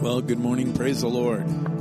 Well, good morning. Praise the Lord.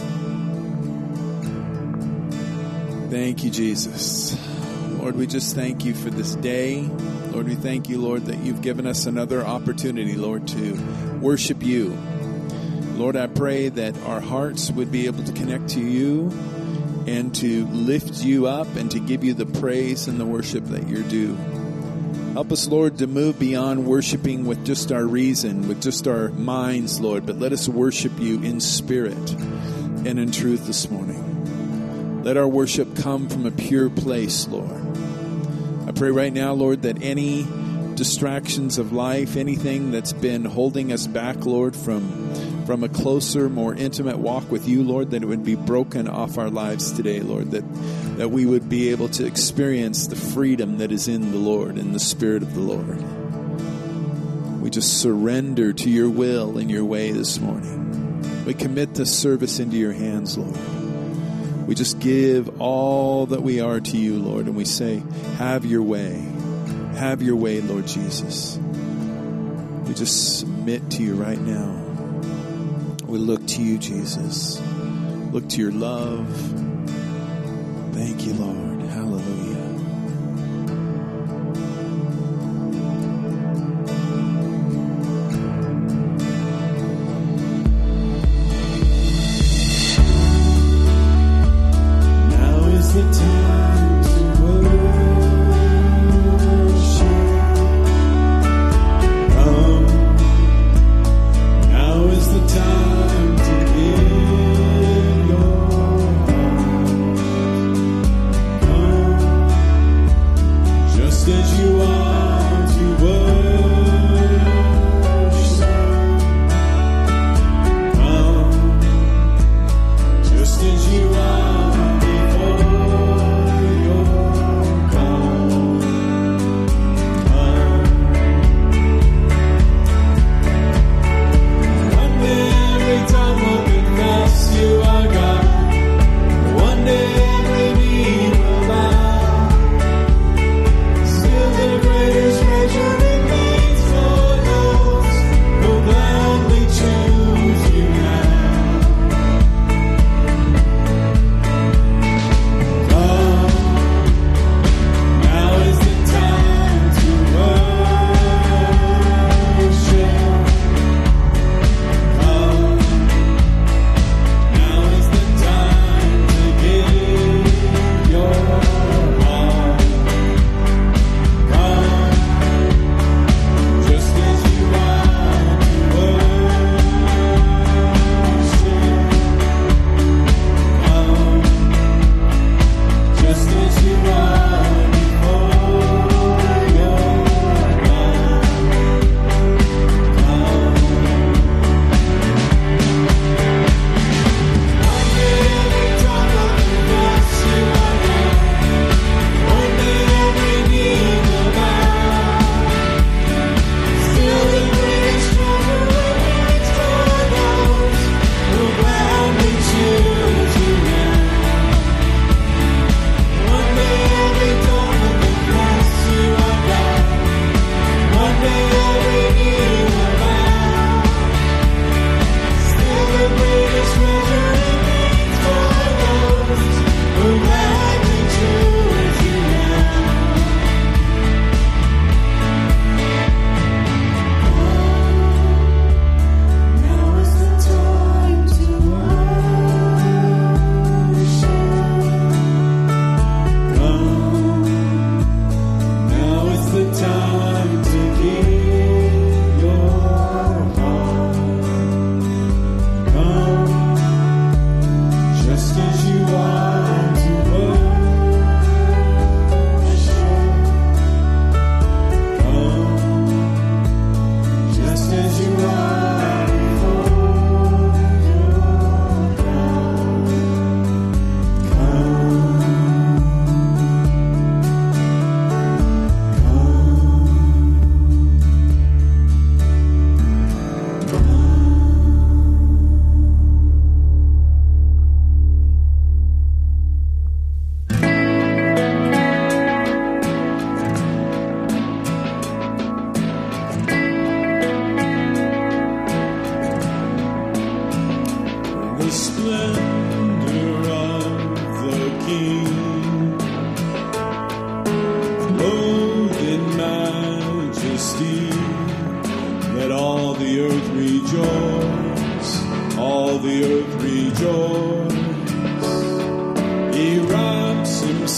Thank you, Jesus. Lord, we just thank you for this day. Lord, we thank you, Lord, that you've given us another opportunity, Lord, to worship you. Lord, I pray that our hearts would be able to connect to you and to lift you up and to give you the praise and the worship that you're due. Help us, Lord, to move beyond worshiping with just our reason, with just our minds, Lord, but let us worship you in spirit and in truth this morning. Let our worship come from a pure place, Lord. I pray right now, Lord, that any distractions of life, anything that's been holding us back, Lord, from a closer, more intimate walk with you, Lord, that it would be broken off our lives today, Lord, that we would be able to experience the freedom that is in the Lord, in the Spirit of the Lord. We just surrender to your will and your way this morning. We commit this service into your hands, Lord. We just give all that we are to you, Lord, and we say, have your way. Have your way, Lord Jesus. We just submit to you right now. We look to you, Jesus. Look to your love. Thank you, Lord. Hallelujah. Now is the time to worship. Now is the time to give your heart.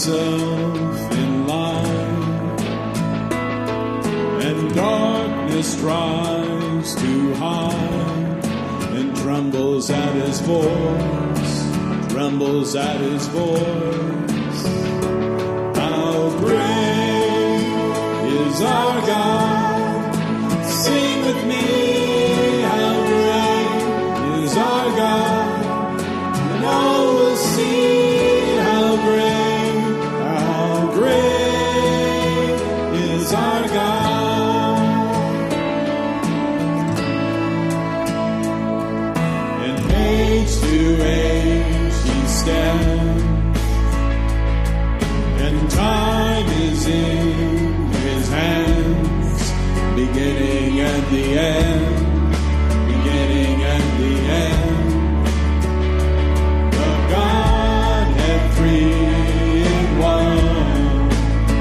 himself in light, and darkness tries to hide, and trembles at his voice, trembles at his voice. How great is our God? Sing with me, how great is our God, and all will see how great is our God. And age to age he stands, and time is in his hands, beginning and the end, beginning and the end. The Godhead three in one,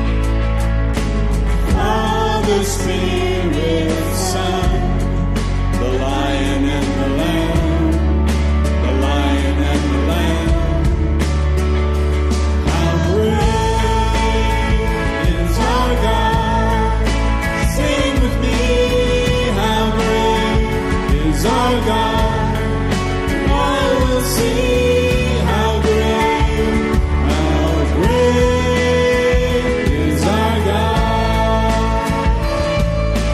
Father, Spirit, Son, the Lion and the Lamb, the Lion and the Lamb. How great is our God? Sing with me, how great is our God? All will see how great is our God.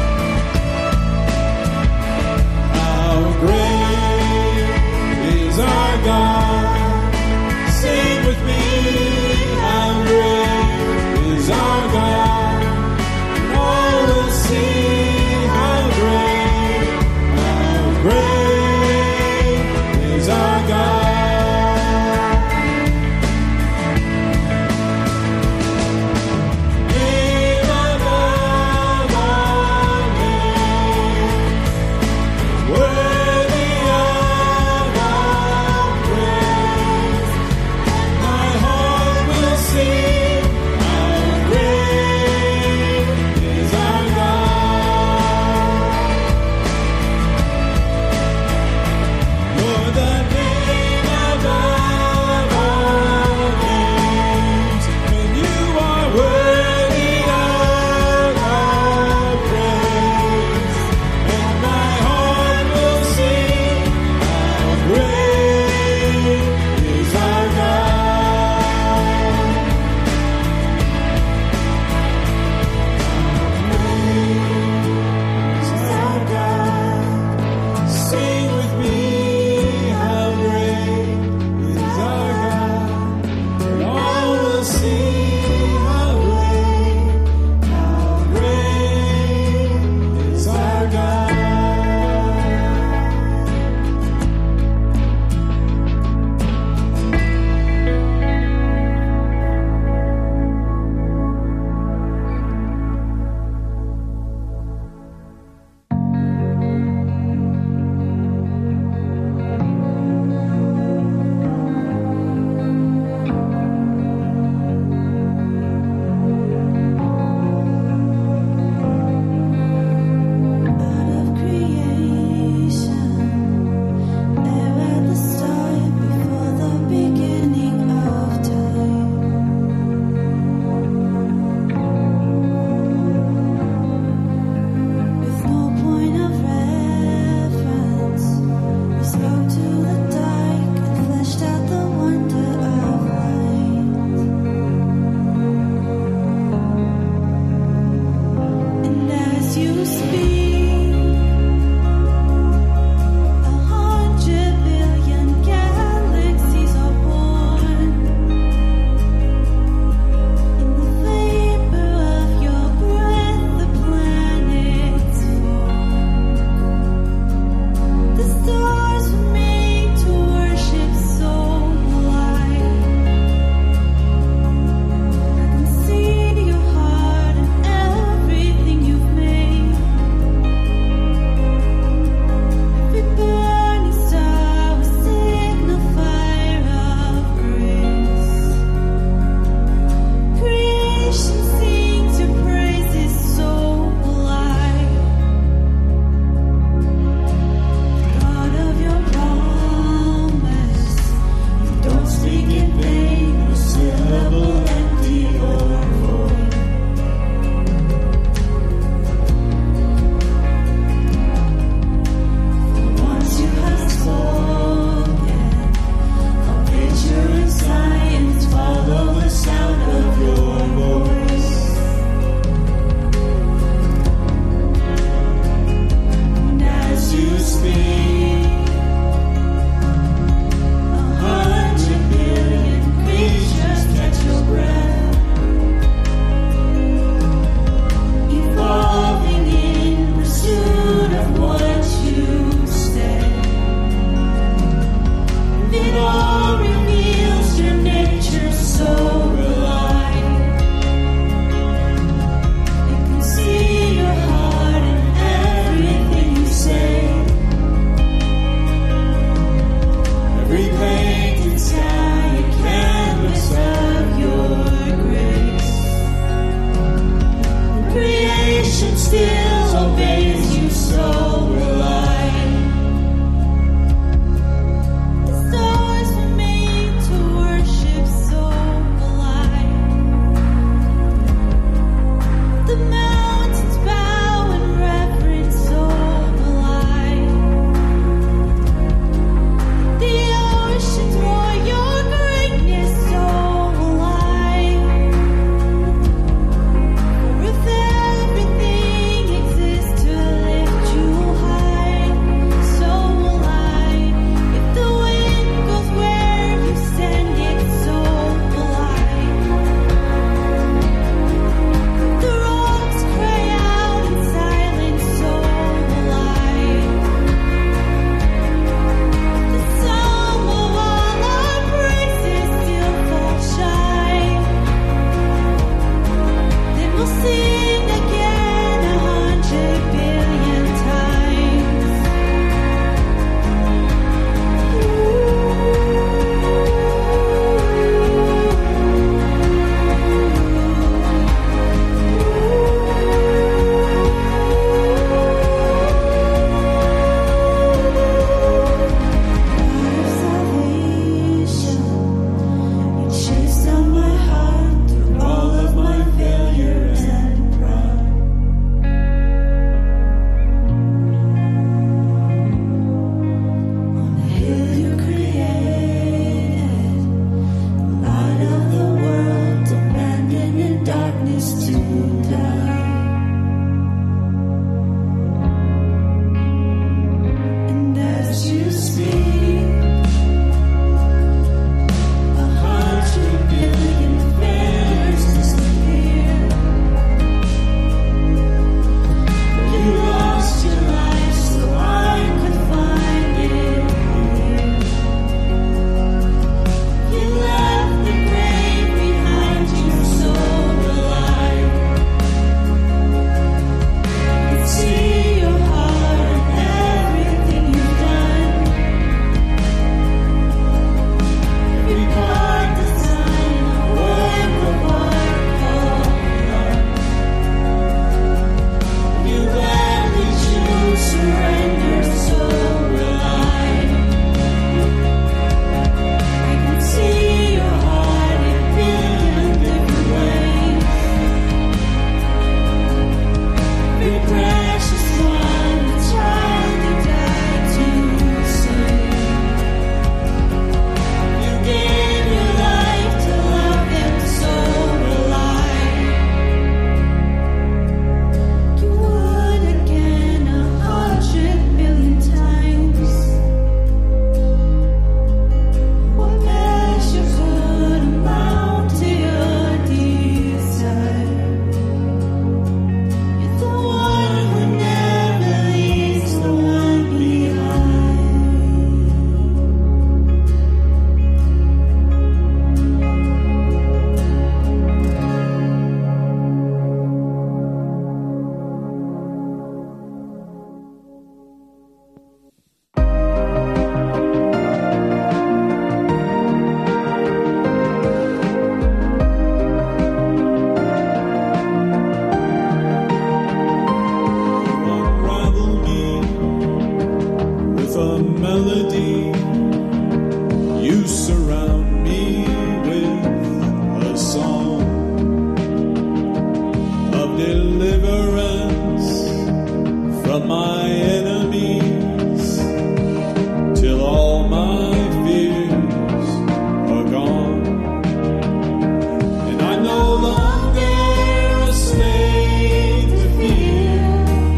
of my enemies, till all my fears are gone. And I'm no longer a slave to fear.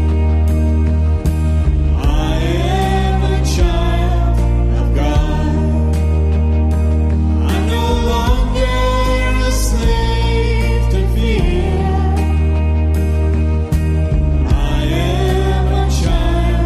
I am a child of God. I'm no longer a slave to fear. I am a child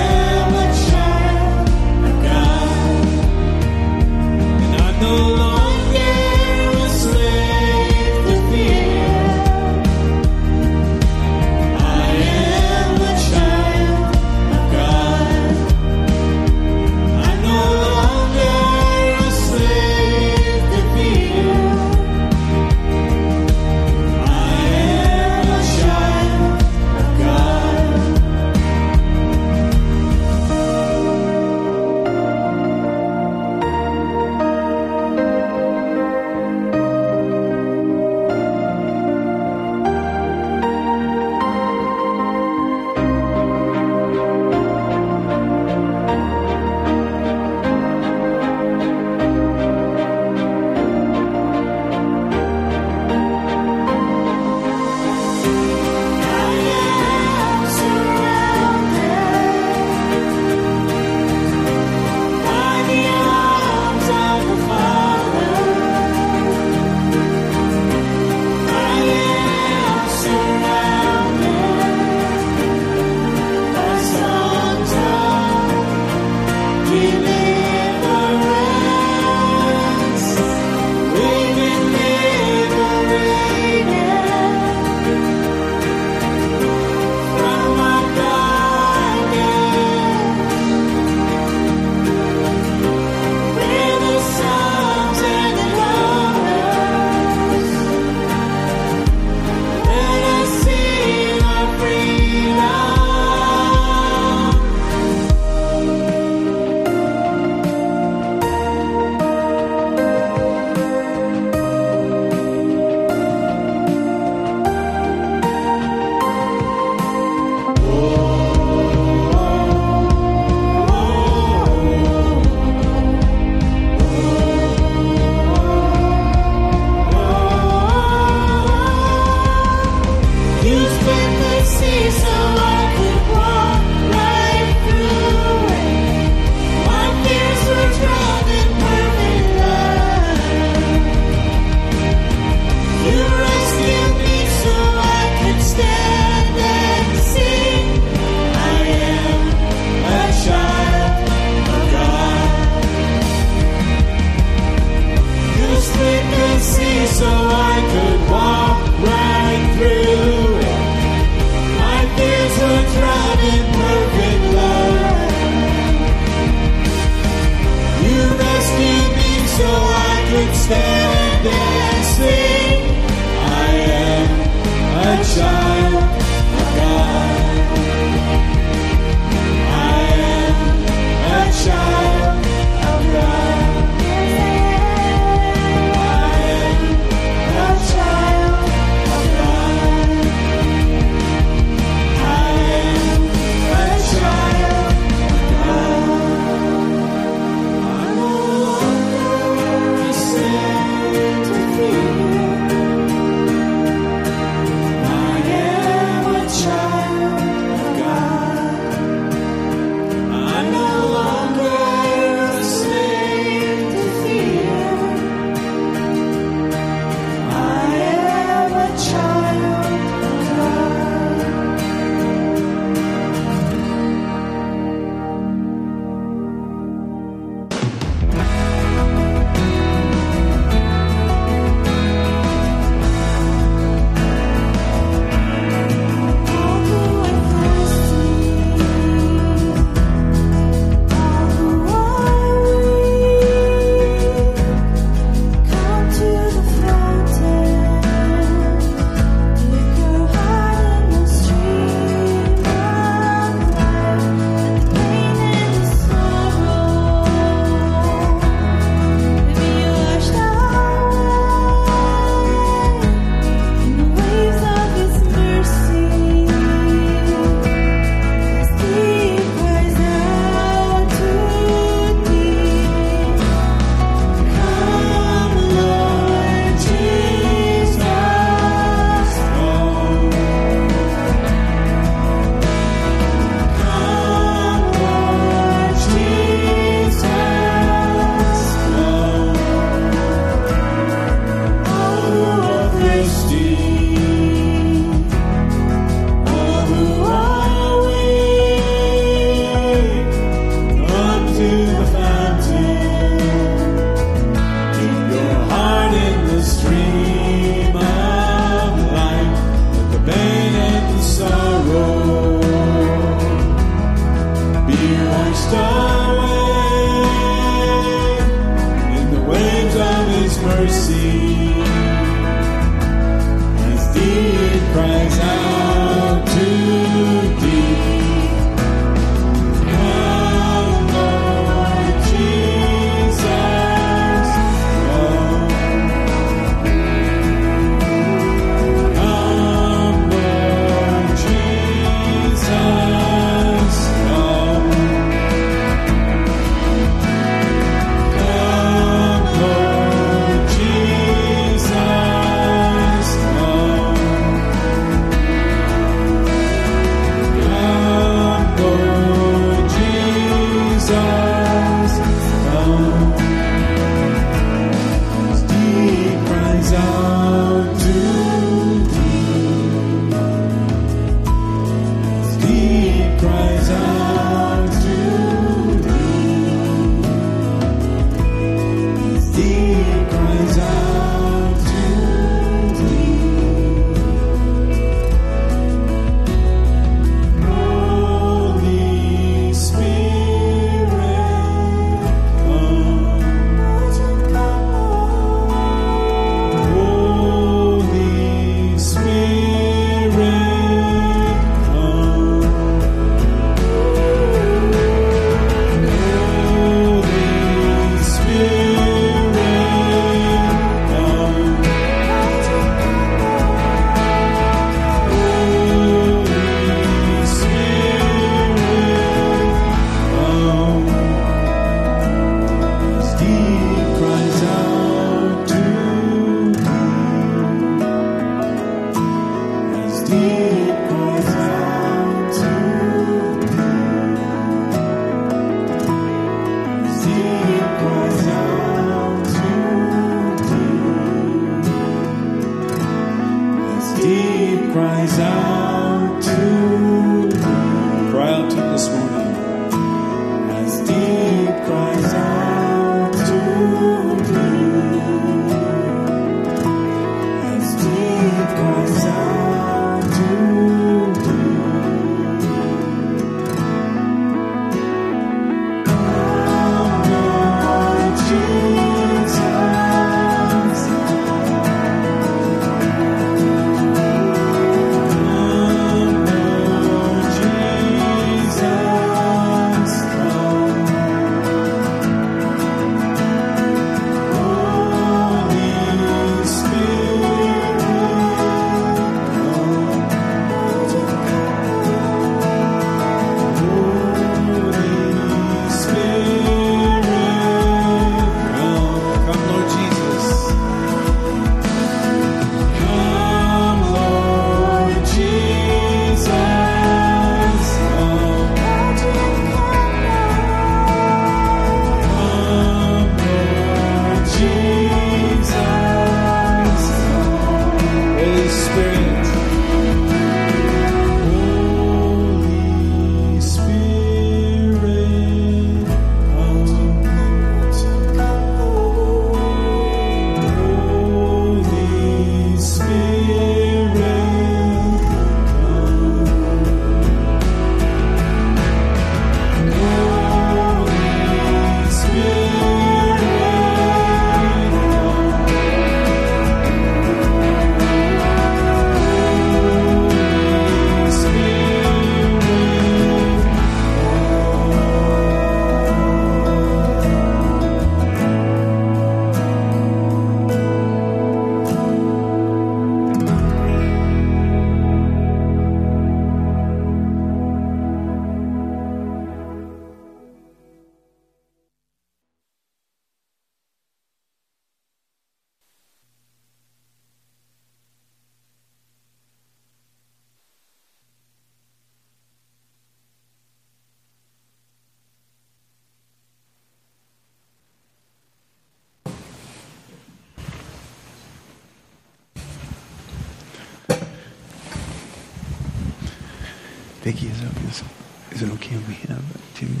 Vicky, is it okay if we have Tim?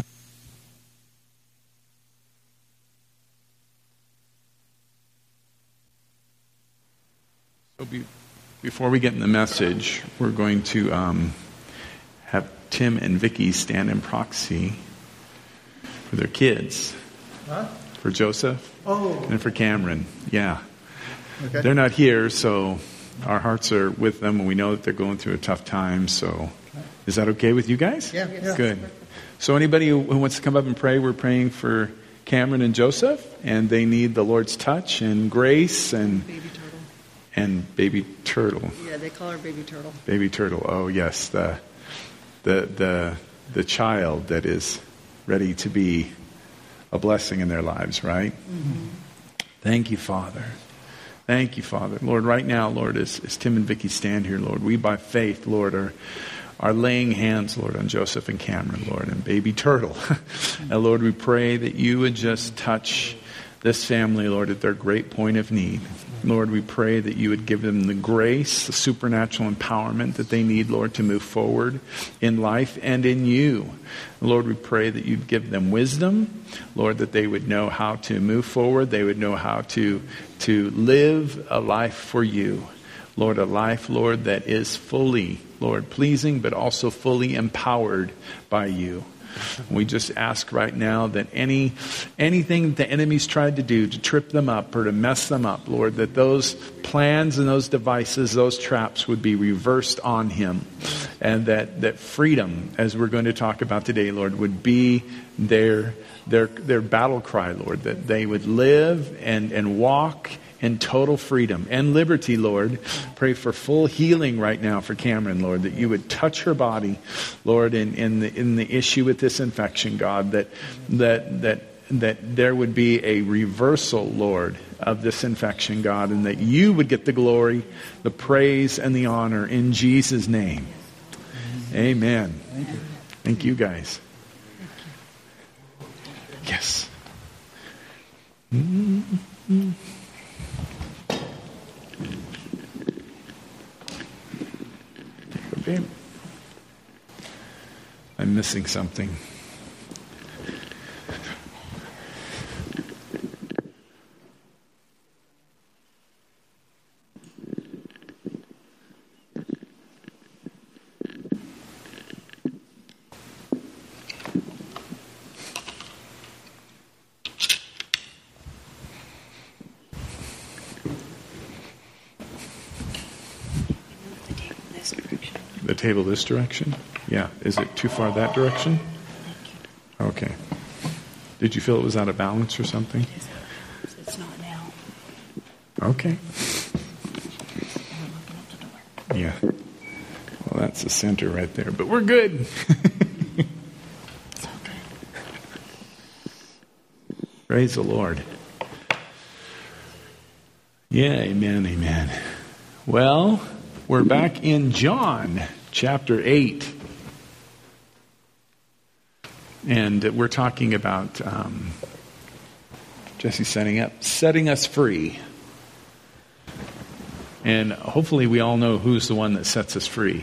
So before we get in the message, we're going to have Tim and Vicky stand in proxy for their kids. Huh? For Joseph and for Cameron. Yeah. Okay. They're not here, so our hearts are with them, and we know that they're going through a tough time. So is that okay with you guys? Yeah. Good. So anybody who wants to come up and pray, we're praying for Cameron and Joseph, and they need the Lord's touch and grace and Baby turtle. and baby turtle. Yeah, they call her baby turtle. Baby turtle. Oh yes, the child that is ready to be a blessing in their lives, right? Mm-hmm. Thank you, Father. Thank you, Father. Lord, right now, Lord, as Tim and Vicky stand here, Lord, we by faith, Lord, are laying hands, Lord, on Joseph and Cameron, Lord, and baby turtle. And Lord, we pray that you would just touch this family, Lord, at their great point of need. Lord, we pray that you would give them the grace, the supernatural empowerment that they need, Lord, to move forward in life and in you. Lord, we pray that you'd give them wisdom, Lord, that they would know how to move forward. They would know how to live a life for you. Lord, a life, Lord, that is fully, Lord, pleasing, but also fully empowered by you. We just ask right now that anything the enemy's tried to do to trip them up or to mess them up, Lord, that those plans and those devices, those traps would be reversed on him. And that freedom, as we're going to talk about today, Lord, would be their battle cry, Lord, that they would live and walk in total freedom and liberty, Lord. Pray for full healing right now for Cameron, Lord, that you would touch her body, Lord, in the issue with this infection, God, that there would be a reversal, Lord, of this infection, God, and that you would get the glory, the praise, and the honor in Jesus' name. Amen. Thank you. Thank you, guys. Yes. Mm-hmm. Okay. I'm missing something. The table this direction? Yeah. Is it too far that direction? Okay. Did you feel it was out of balance or something? It's not now. Okay. Yeah. Well, that's the center right there. But we're good. It's okay. Praise the Lord. Yeah, amen, amen. Well, we're back in John chapter 8. And we're talking about Jesse setting us free. And hopefully we all know who's the one that sets us free.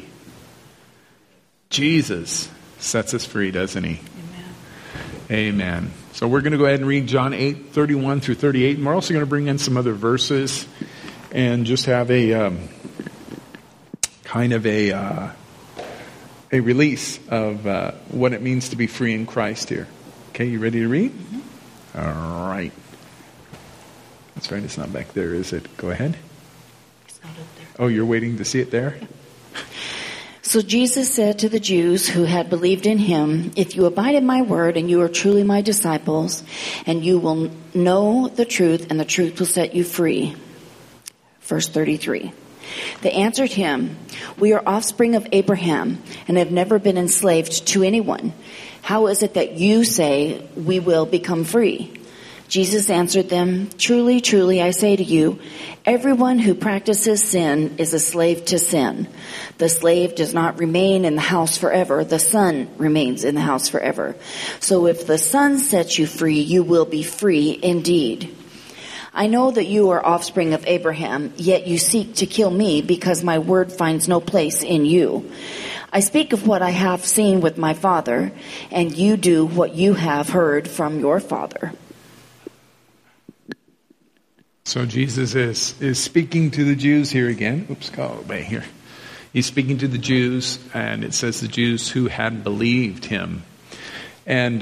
Jesus sets us free, doesn't he? Amen. Amen. So we're going to go ahead and read John 8:31 through 38. And we're also going to bring in some other verses and just have a kind of a release of what it means to be free in Christ here. Okay, you ready to read? Mm-hmm. All right. That's right, it's not back there, is it? Go ahead. It's not up there. Oh, you're waiting to see it there? So Jesus said to the Jews who had believed in him, "If you abide in my word, and you are truly my disciples, and you will know the truth, and the truth will set you free." Verse 33. They answered him, "We are offspring of Abraham and have never been enslaved to anyone. How is it that you say we will become free?" Jesus answered them, "Truly, truly, I say to you, everyone who practices sin is a slave to sin. The slave does not remain in the house forever. The son remains in the house forever. So if the son sets you free, you will be free indeed. I know that you are offspring of Abraham, yet you seek to kill me because my word finds no place in you. I speak of what I have seen with my Father, and you do what you have heard from your father. So Jesus is speaking to the Jews here again. Oops, go away here. He's speaking to the Jews, and it says the Jews who had believed him. And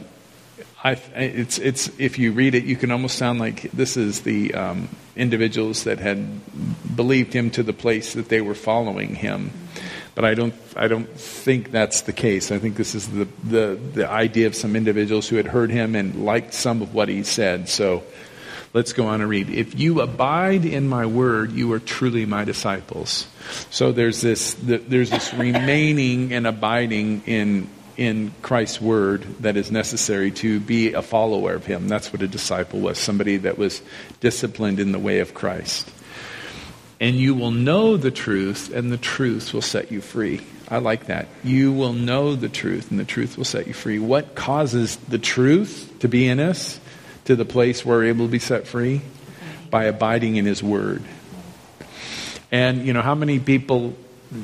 it's if you read it, you can almost sound like this is the individuals that had believed him to the place that they were following him. But I don't think that's the case. I think this is the idea of some individuals who had heard him and liked some of what he said. So let's go on and read. If you abide in my word, you are truly my disciples. So there's this remaining and abiding in Christ's word that is necessary to be a follower of him. That's what a disciple was, somebody that was disciplined in the way of Christ. And you will know the truth, and the truth will set you free. I like that. You will know the truth, and the truth will set you free. What causes the truth to be in us to the place where we're able to be set free? By abiding in his word. And, how many people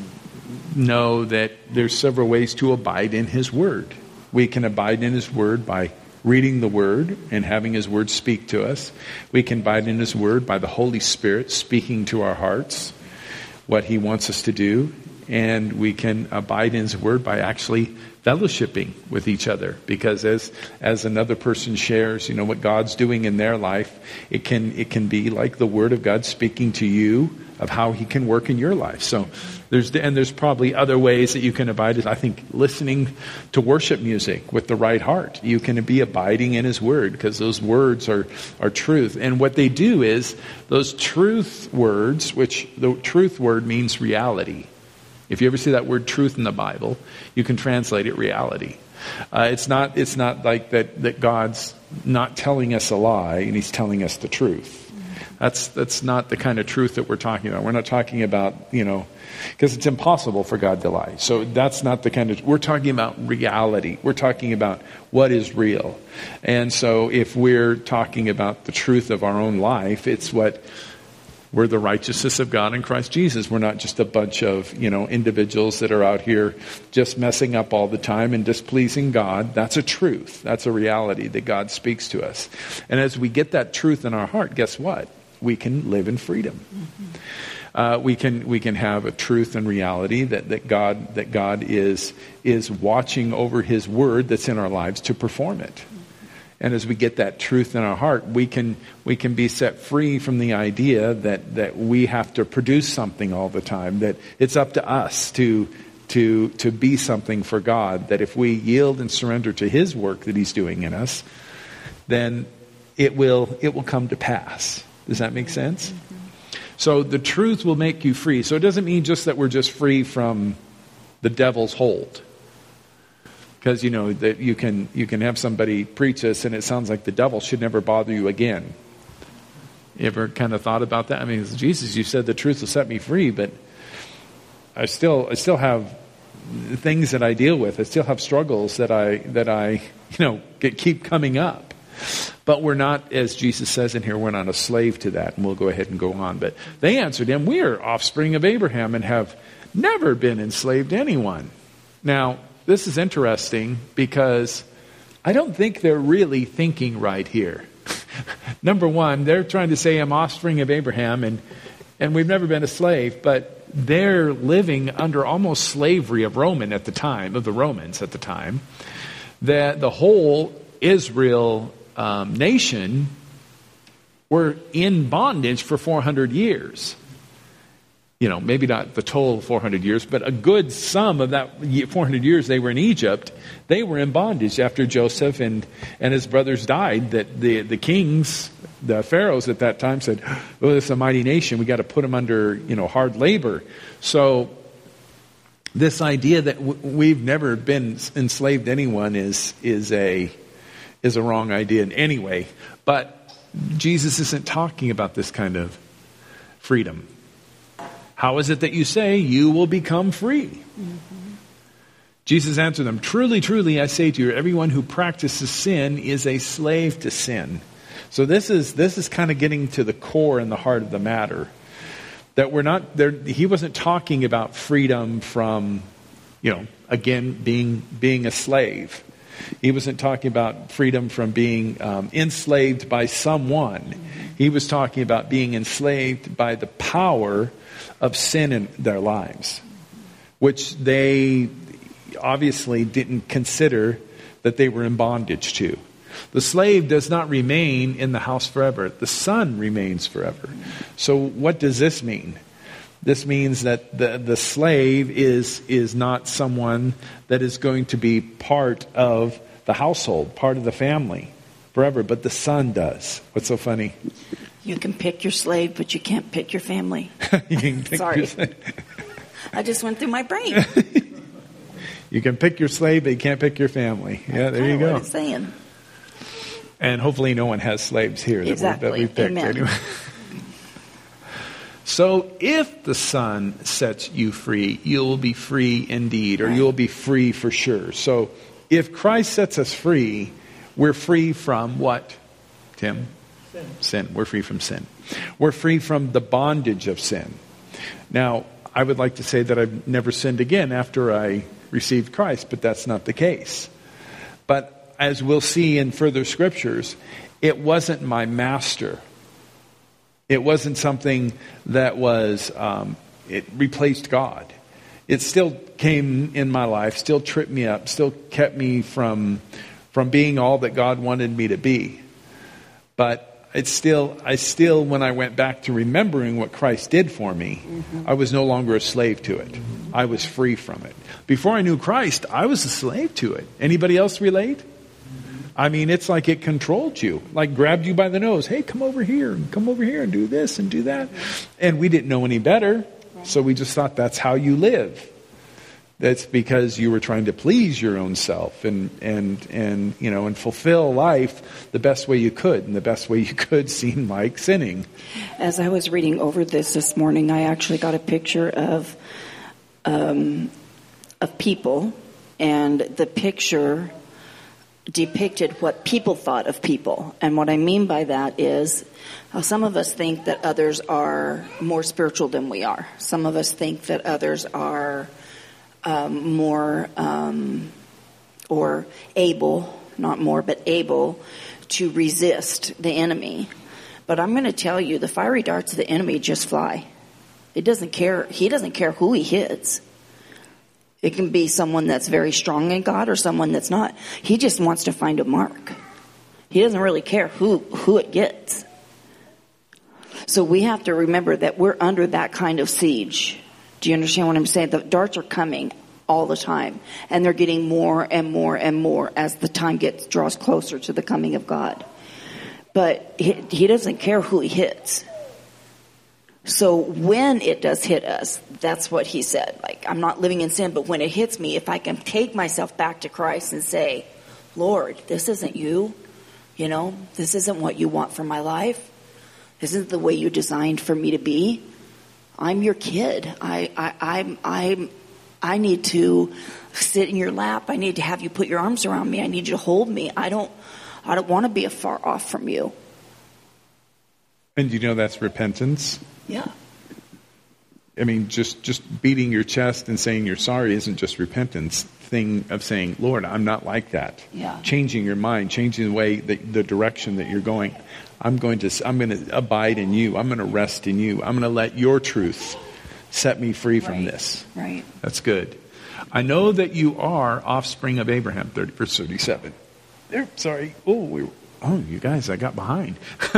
know that there's several ways to abide in his word? We can abide in his word by reading the word and having his word speak to us. We can abide in his word by the Holy Spirit speaking to our hearts what he wants us to do. And we can abide in his word by actually fellowshipping with each other, because as another person shares, what God's doing in their life, it can be like the word of God speaking to you of how he can work in your life. So there's probably other ways that you can abide. I think listening to worship music with the right heart, you can be abiding in his word, because those words are truth. And what they do is those truth words, which the truth word means reality. If you ever see that word truth in the Bible, you can translate it reality. It's not like that God's not telling us a lie and he's telling us the truth. That's not the kind of truth that we're talking about. We're not talking about, because it's impossible for God to lie. So that's not the kind of, we're talking about reality. We're talking about what is real. And so if we're talking about the truth of our own life, it's what we're the righteousness of God in Christ Jesus. We're not just a bunch of, individuals that are out here just messing up all the time and displeasing God. That's a truth. That's a reality that God speaks to us. And as we get that truth in our heart, guess what? We can live in freedom. Mm-hmm. We can have a truth and reality that God is watching over his word that's in our lives to perform it. And as we get that truth in our heart, we can be set free from the idea that we have to produce something all the time, that it's up to us to be something for God, that if we yield and surrender to his work that he's doing in us, then it will come to pass. Does that make sense? Mm-hmm. So the truth will make you free. So it doesn't mean just that we're just free from the devil's hold. Because that you can have somebody preach us and it sounds like the devil should never bother you again. You ever kind of thought about that? I mean, Jesus, you said the truth will set me free, but I still have things that I deal with. I still have struggles that I keep coming up. But we're not, as Jesus says in here, we're not a slave to that. And we'll go ahead and go on. But they answered him, we are offspring of Abraham and have never been enslaved to anyone. Now, this is interesting because I don't think they're really thinking right here. Number one, they're trying to say I'm offspring of Abraham and we've never been a slave, but they're living under almost slavery of the Romans at the time. That the whole Israel nation were in bondage for 400 years. Maybe not the total 400 years, but a good sum of that 400 years they were in Egypt. They were in bondage after Joseph and his brothers died. That the kings, the pharaohs at that time said, "Oh, this is a mighty nation. We got to put them under hard labor." So this idea that we've never been enslaved to anyone is a wrong idea in any way. But Jesus isn't talking about this kind of freedom. How is it that you say you will become free? Mm-hmm. Jesus answered them, truly, truly, I say to you, everyone who practices sin is a slave to sin. So this is kind of getting to the core and the heart of the matter. That we're not there. He wasn't talking about freedom from again, being a slave. He wasn't talking about freedom from being enslaved by someone. He was talking about being enslaved by the power of sin in their lives, which they obviously didn't consider that they were in bondage to. The slave does not remain in the house forever. The son remains forever. So what does this mean? This means that the slave is not someone that is going to be part of the household, part of the family forever, but the son does. What's so funny? You can pick your slave, but you can't pick your family. You can pick Sorry. your slave. I just went through my brain. You can pick your slave, but you can't pick your family. Yeah, there you go. What it's saying. And hopefully no one has slaves here that we picked. Amen. Anyway. So if the Son sets you free, you'll be free indeed, or you'll be free for sure. So if Christ sets us free, we're free from what, Tim? Sin. We're free from sin. We're free from the bondage of sin. Now, I would like to say that I've never sinned again after I received Christ, but that's not the case. But as we'll see in further scriptures, it wasn't my master. It wasn't something that was, it replaced God. It still came in my life, still tripped me up, still kept me from being all that God wanted me to be. But I still, when I went back to remembering what Christ did for me, I was no longer a slave to it. I was free from it. Before I knew Christ, I was a slave to it. Anybody else relate? I mean, it's like it controlled you, like grabbed you by the nose. Hey, come over here and do this and do that. And we didn't know any better. So we just thought that's how you live. That's because you were trying to please your own self and fulfill life the best way you could. And the best way you could seemed like sinning. As I was reading over this morning, I actually got a picture of people, and the picture depicted what people thought of people. And what I mean by that is some of us think that others are more spiritual than we are. Some of us think that others are more or able, not more, but able to resist the enemy. But I'm going to tell you, the fiery darts of the enemy just fly. It doesn't care. He doesn't care who he hits. It can be someone that's very strong in God or someone that's not. He just wants to find a mark. He doesn't really care who it gets. So we have to remember that we're under that kind of siege. Do you understand what I'm saying? The darts are coming all the time, and they're getting more and more and more as the time draws closer to the coming of God. But he doesn't care who he hits. So when it does hit us, that's what he said. Like, I'm not living in sin, but when it hits me, if I can take myself back to Christ and say, Lord, this isn't you. This isn't what you want for my life. This isn't the way you designed for me to be. I'm your kid. I need to sit in your lap. I need to have you put your arms around me. I need you to hold me. I don't want to be far off from you. And that's repentance? Yeah. I mean, just beating your chest and saying you're sorry isn't just repentance. Thing of saying, Lord, I'm not like that. Yeah. Changing your mind, changing the way, the direction that you're going. I'm going to abide in you. I'm going to rest in you. I'm going to let your truth set me free from this. Right. That's good. I know that you are offspring of Abraham. Verse 37. Sorry. Oh, you guys, I got behind.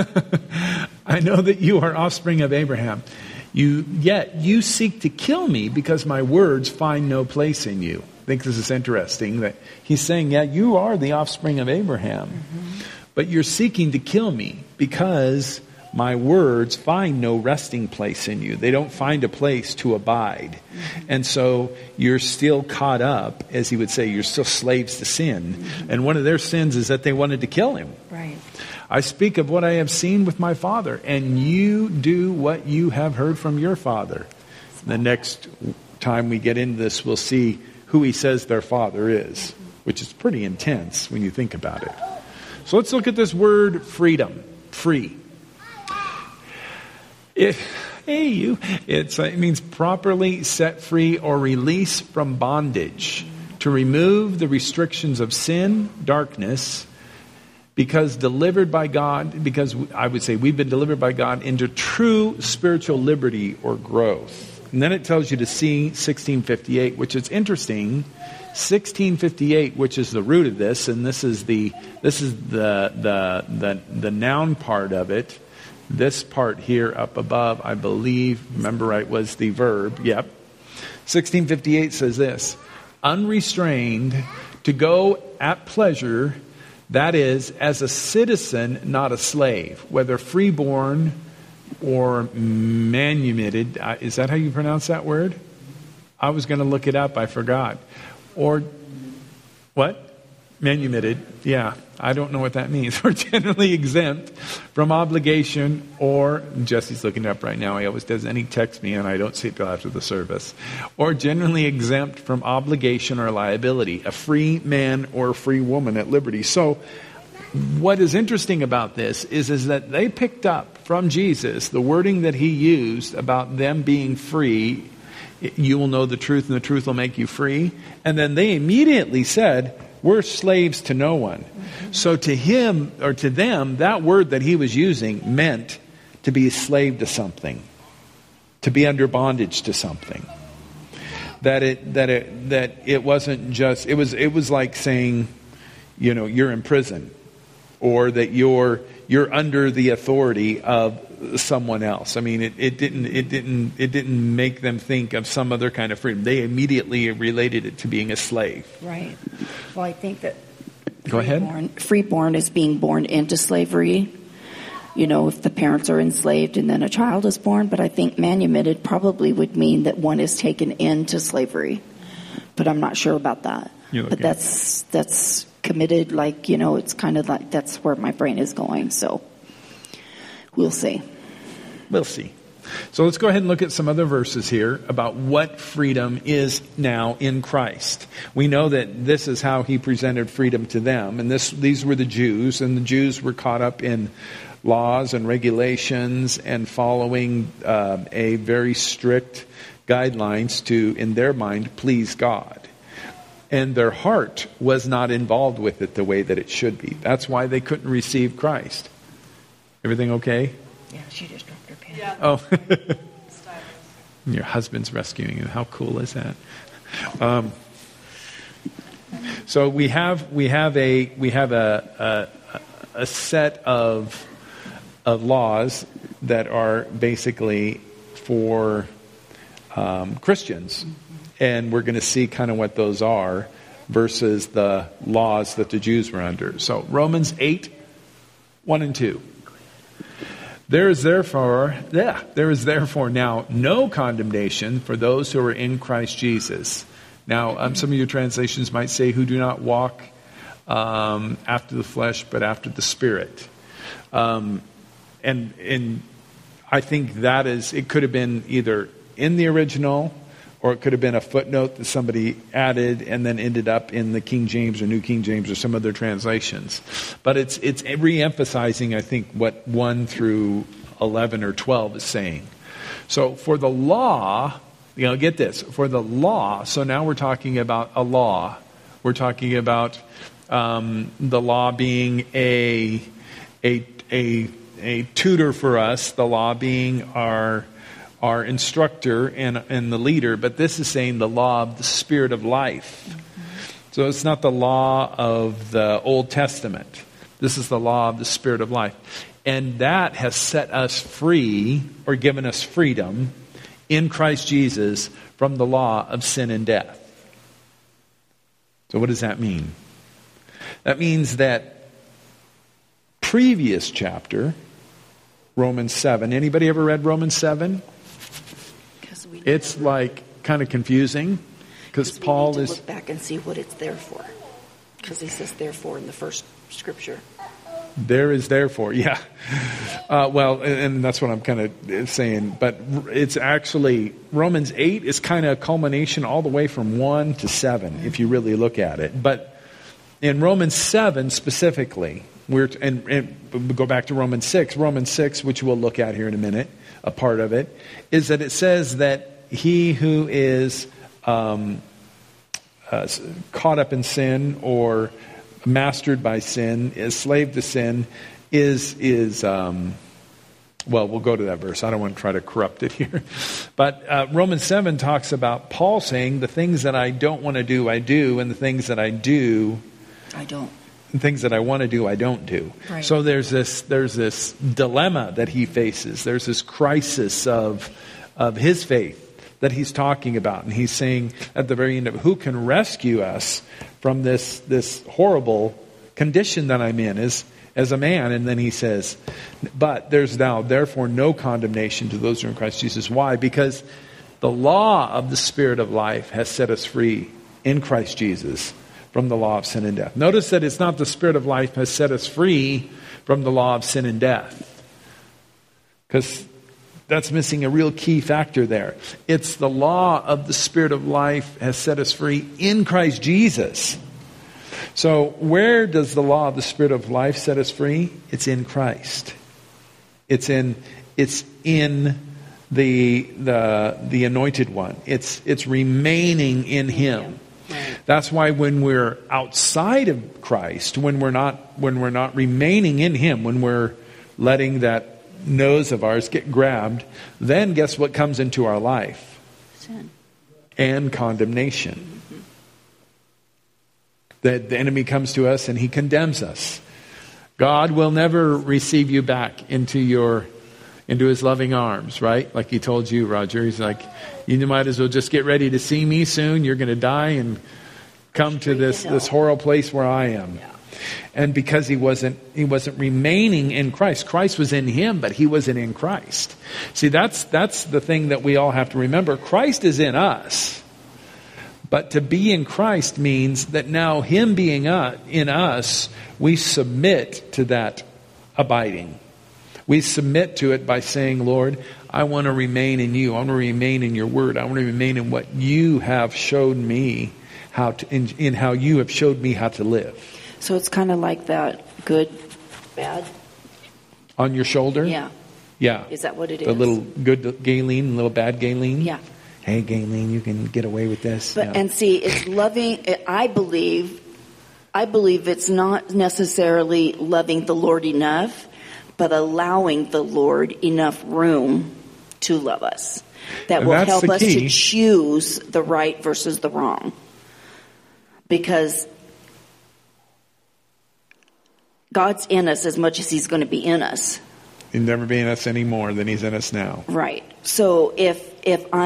I know that you are offspring of Abraham. Yet you seek to kill me because my words find no place in you. I think this is interesting that he's saying, yeah, you are the offspring of Abraham, but you're seeking to kill me because my words find no resting place in you. They don't find a place to abide. And so you're still caught up, as he would say, you're still slaves to sin. And one of their sins is that they wanted to kill him. Right. I speak of what I have seen with my father, and you do what you have heard from your father. The next time we get into this, we'll see who he says their father is, which is pretty intense when you think about it. So let's look at this word freedom. Free. hey, you. It means properly set free or release from bondage, to remove the restrictions of sin, darkness, because I would say we've been delivered by God into true spiritual liberty or growth. And then it tells you to see 1658, which is interesting. 1658, which is the root of this, and this is the noun part of it. This part here up above, I believe, remember right, was the verb. Yep. 1658 says this: unrestrained, to go at pleasure, that is, as a citizen, not a slave, whether freeborn or manumitted. Is that how you pronounce that word? I was going to look it up. I forgot. Or what? Manumitted. Yeah, I don't know what that means. Or generally exempt from obligation, or Jesse's looking it up right now. He always does. And he texts me, and I don't see it till after the service. Or generally exempt from obligation or liability, a free man or a free woman at liberty. So what is interesting about this is that they picked up from Jesus the wording that he used about them being free. You will know the truth, and the truth will make you free. And then they immediately said, we're slaves to no one. So to him, or to them, that word that he was using meant to be a slave to something, to be under bondage to something. That it wasn't just, it was like saying, you're in prison, or that you're under the authority of someone else. I mean, it didn't make them think of some other kind of freedom. They immediately related it to being a slave. Right. Well, I think that Go ahead. Freeborn is being born into slavery. If the parents are enslaved and then a child is born. But I think manumitted probably would mean that one is taken into slavery. But I'm not sure about that. But that's committed, it's kind of like that's where my brain is going. So we'll see. We'll see. So let's go ahead and look at some other verses here about what freedom is now in Christ. We know that this is how he presented freedom to them. And these were the Jews, and the Jews were caught up in laws and regulations and following a very strict guidelines to, in their mind, please God. And their heart was not involved with it the way that it should be. That's why they couldn't receive Christ. Everything okay? Yeah, she just dropped her pen. Yeah. Oh. Your husband's rescuing you. How cool is that? So we have a set of laws that are basically for Christians. And we're going to see kind of what those are versus the laws that the Jews were under. So Romans 8, 1 and 2. There is therefore now no condemnation for those who are in Christ Jesus. Now, some of your translations might say who do not walk after the flesh, but after the Spirit. And I think that it could have been either in the original, or it could have been a footnote that somebody added and then ended up in the King James or New King James or some other translations. But it's re-emphasizing, I think, what 1 through 11 or 12 is saying. So for the law, get this. For the law, so now we're talking about a law. We're talking about the law being a tutor for us, the law being our instructor and the leader, but this is saying the law of the Spirit of life. Mm-hmm. So it's not the law of the Old Testament. This is the law of the Spirit of life. And that has set us free, or given us freedom, in Christ Jesus from the law of sin and death. So what does that mean? That means that previous chapter, Romans 7. Anybody ever read Romans 7? It's like kind of confusing because Paul is look back and see what it's there for, because he says therefore in the first scripture. There is therefore, yeah. Well, and that's what I'm kind of saying. But it's actually Romans 8 is kind of a culmination all the way from 1 to 7 if you really look at it. But in Romans 7 specifically, And we go back to Romans 6. Romans 6, which we'll look at here in a minute, a part of it, is that it says that he who is caught up in sin or mastered by sin, is slave to sin, well, we'll go to that verse. I don't want to try to corrupt it here. But Romans 7 talks about Paul saying, the things that I don't want to do, I do, and the things that I do, I don't. The things that I want to do, I don't do. Right. So there's this dilemma that he faces. There's this crisis of his faith that he's talking about. And he's saying at the very end of it, who can rescue us from this horrible condition that I'm in as a man? And then he says, but there's now therefore no condemnation to those who are in Christ Jesus. Why? Because the law of the Spirit of life has set us free in Christ Jesus from the law of sin and death. Notice that it's not the Spirit of life has set us free from the law of sin and death, because that's missing a real key factor there. It's the law of the Spirit of life has set us free in Christ Jesus. So where does the law of the Spirit of life set us free? It's in Christ. It's in the Anointed One. It's remaining in Him. That's why when we're outside of Christ, when we're not remaining in Him, when we're letting that nose of ours get grabbed, then guess what comes into our life? Sin. And condemnation. The enemy comes to us and he condemns us. God will never receive you back into his loving arms, right? Like he told you, Roger. He's like, you might as well just get ready to see me soon. You're going to die and come to this horrible place where I am. Yeah. And because he wasn't remaining in Christ. Christ was in him, but he wasn't in Christ. See, that's the thing that we all have to remember. Christ is in us. But to be in Christ means that now him being in us, we submit to that abiding. We submit to it by saying, Lord, I want to remain in you. I want to remain in your word. I want to remain in what you have showed me in how you have showed me how to live. So it's kind of like that good, bad. On your shoulder? Yeah. Yeah. Is that what it is? The little good Galen, little bad Galen? Yeah. Hey, Galen, you can get away with this. But, and see, it's loving, I believe it's not necessarily loving the Lord enough, but allowing the Lord enough room to love us. That will help us to choose the right versus the wrong. Because God's in us as much as He's going to be in us. He'll never be in us any more than He's in us now. Right. So if I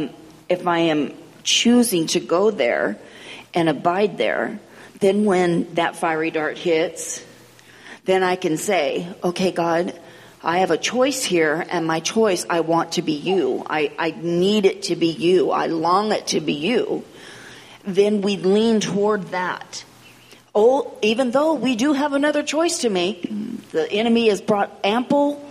am choosing to go there and abide there, then when that fiery dart hits, then I can say, okay, God, I have a choice here, and my choice, I want to be you. I need it to be you. I long it to be you. Then we lean toward that. Oh, even though we do have another choice to make, the enemy has brought ample,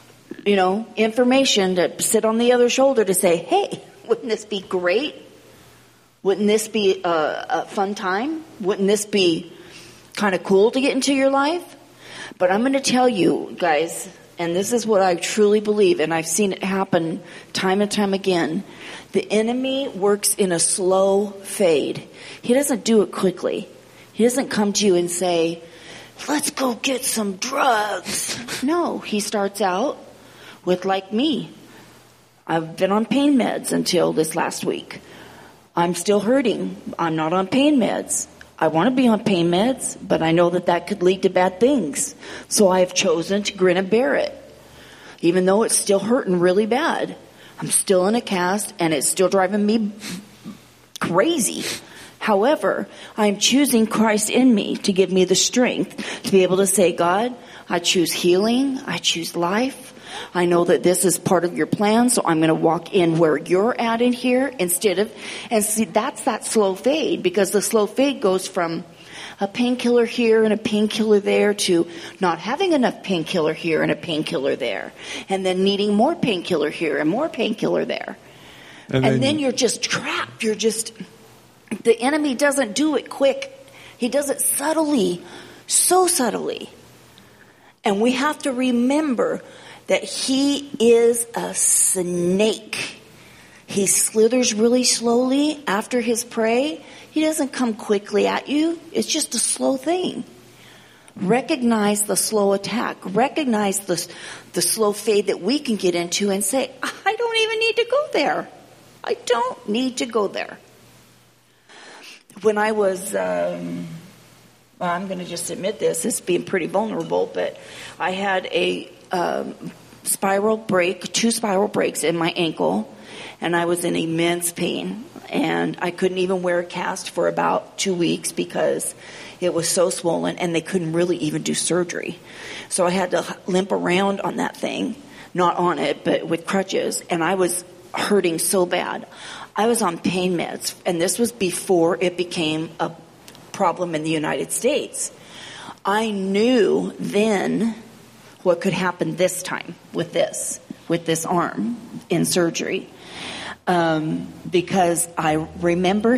information to sit on the other shoulder to say, hey, wouldn't this be great? Wouldn't this be a fun time? Wouldn't this be kind of cool to get into your life? But I'm going to tell you guys, and this is what I truly believe, and I've seen it happen time and time again. The enemy works in a slow fade. He doesn't do it quickly. He doesn't come to you and say, let's go get some drugs. No, he starts out with, like me. I've been on pain meds until this last week. I'm still hurting. I'm not on pain meds. I want to be on pain meds, but I know that could lead to bad things. So I have chosen to grin and bear it. Even though it's still hurting really bad. I'm still in a cast, and it's still driving me crazy. However, I'm choosing Christ in me to give me the strength to be able to say, God, I choose healing. I choose life. I know that this is part of your plan, so I'm going to walk in where you're at in here and see, that's that slow fade, because the slow fade goes from a painkiller here and a painkiller there to not having enough painkiller here and a painkiller there, and then needing more painkiller here and more painkiller there. And then you're just trapped. The enemy doesn't do it quick. He does it subtly, so subtly. And we have to remember that he is a snake. He slithers really slowly after his prey. He doesn't come quickly at you. It's just a slow thing. Recognize the slow attack. Recognize the slow fade that we can get into and say, I don't even need to go there. I don't need to go there. When I was, I'm going to just admit this. It's being pretty vulnerable, but I had a spiral break, 2 spiral breaks in my ankle, and I was in immense pain. And I couldn't even wear a cast for about 2 weeks because it was so swollen, and they couldn't really even do surgery. So I had to limp around on that thing, not on it, but with crutches, and I was hurting so bad. I was on pain meds, and this was before it became a problem in the United States. I knew then what could happen this time with this arm in surgery. Because I remember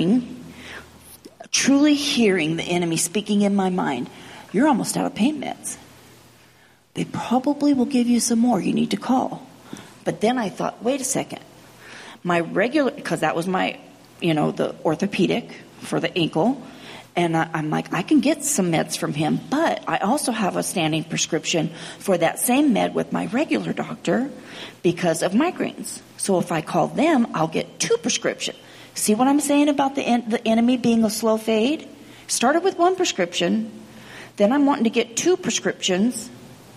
truly hearing the enemy speaking in my mind, you're almost out of pain meds. They probably will give you some more. You need to call. But then I thought, wait a second. My regular, because that was my, the orthopedic for the ankle. And I'm like, I can get some meds from him, but I also have a standing prescription for that same med with my regular doctor because of migraines. So if I call them, I'll get 2 prescriptions. See what I'm saying about the enemy being a slow fade? Started with 1 prescription, then I'm wanting to get 2 prescriptions.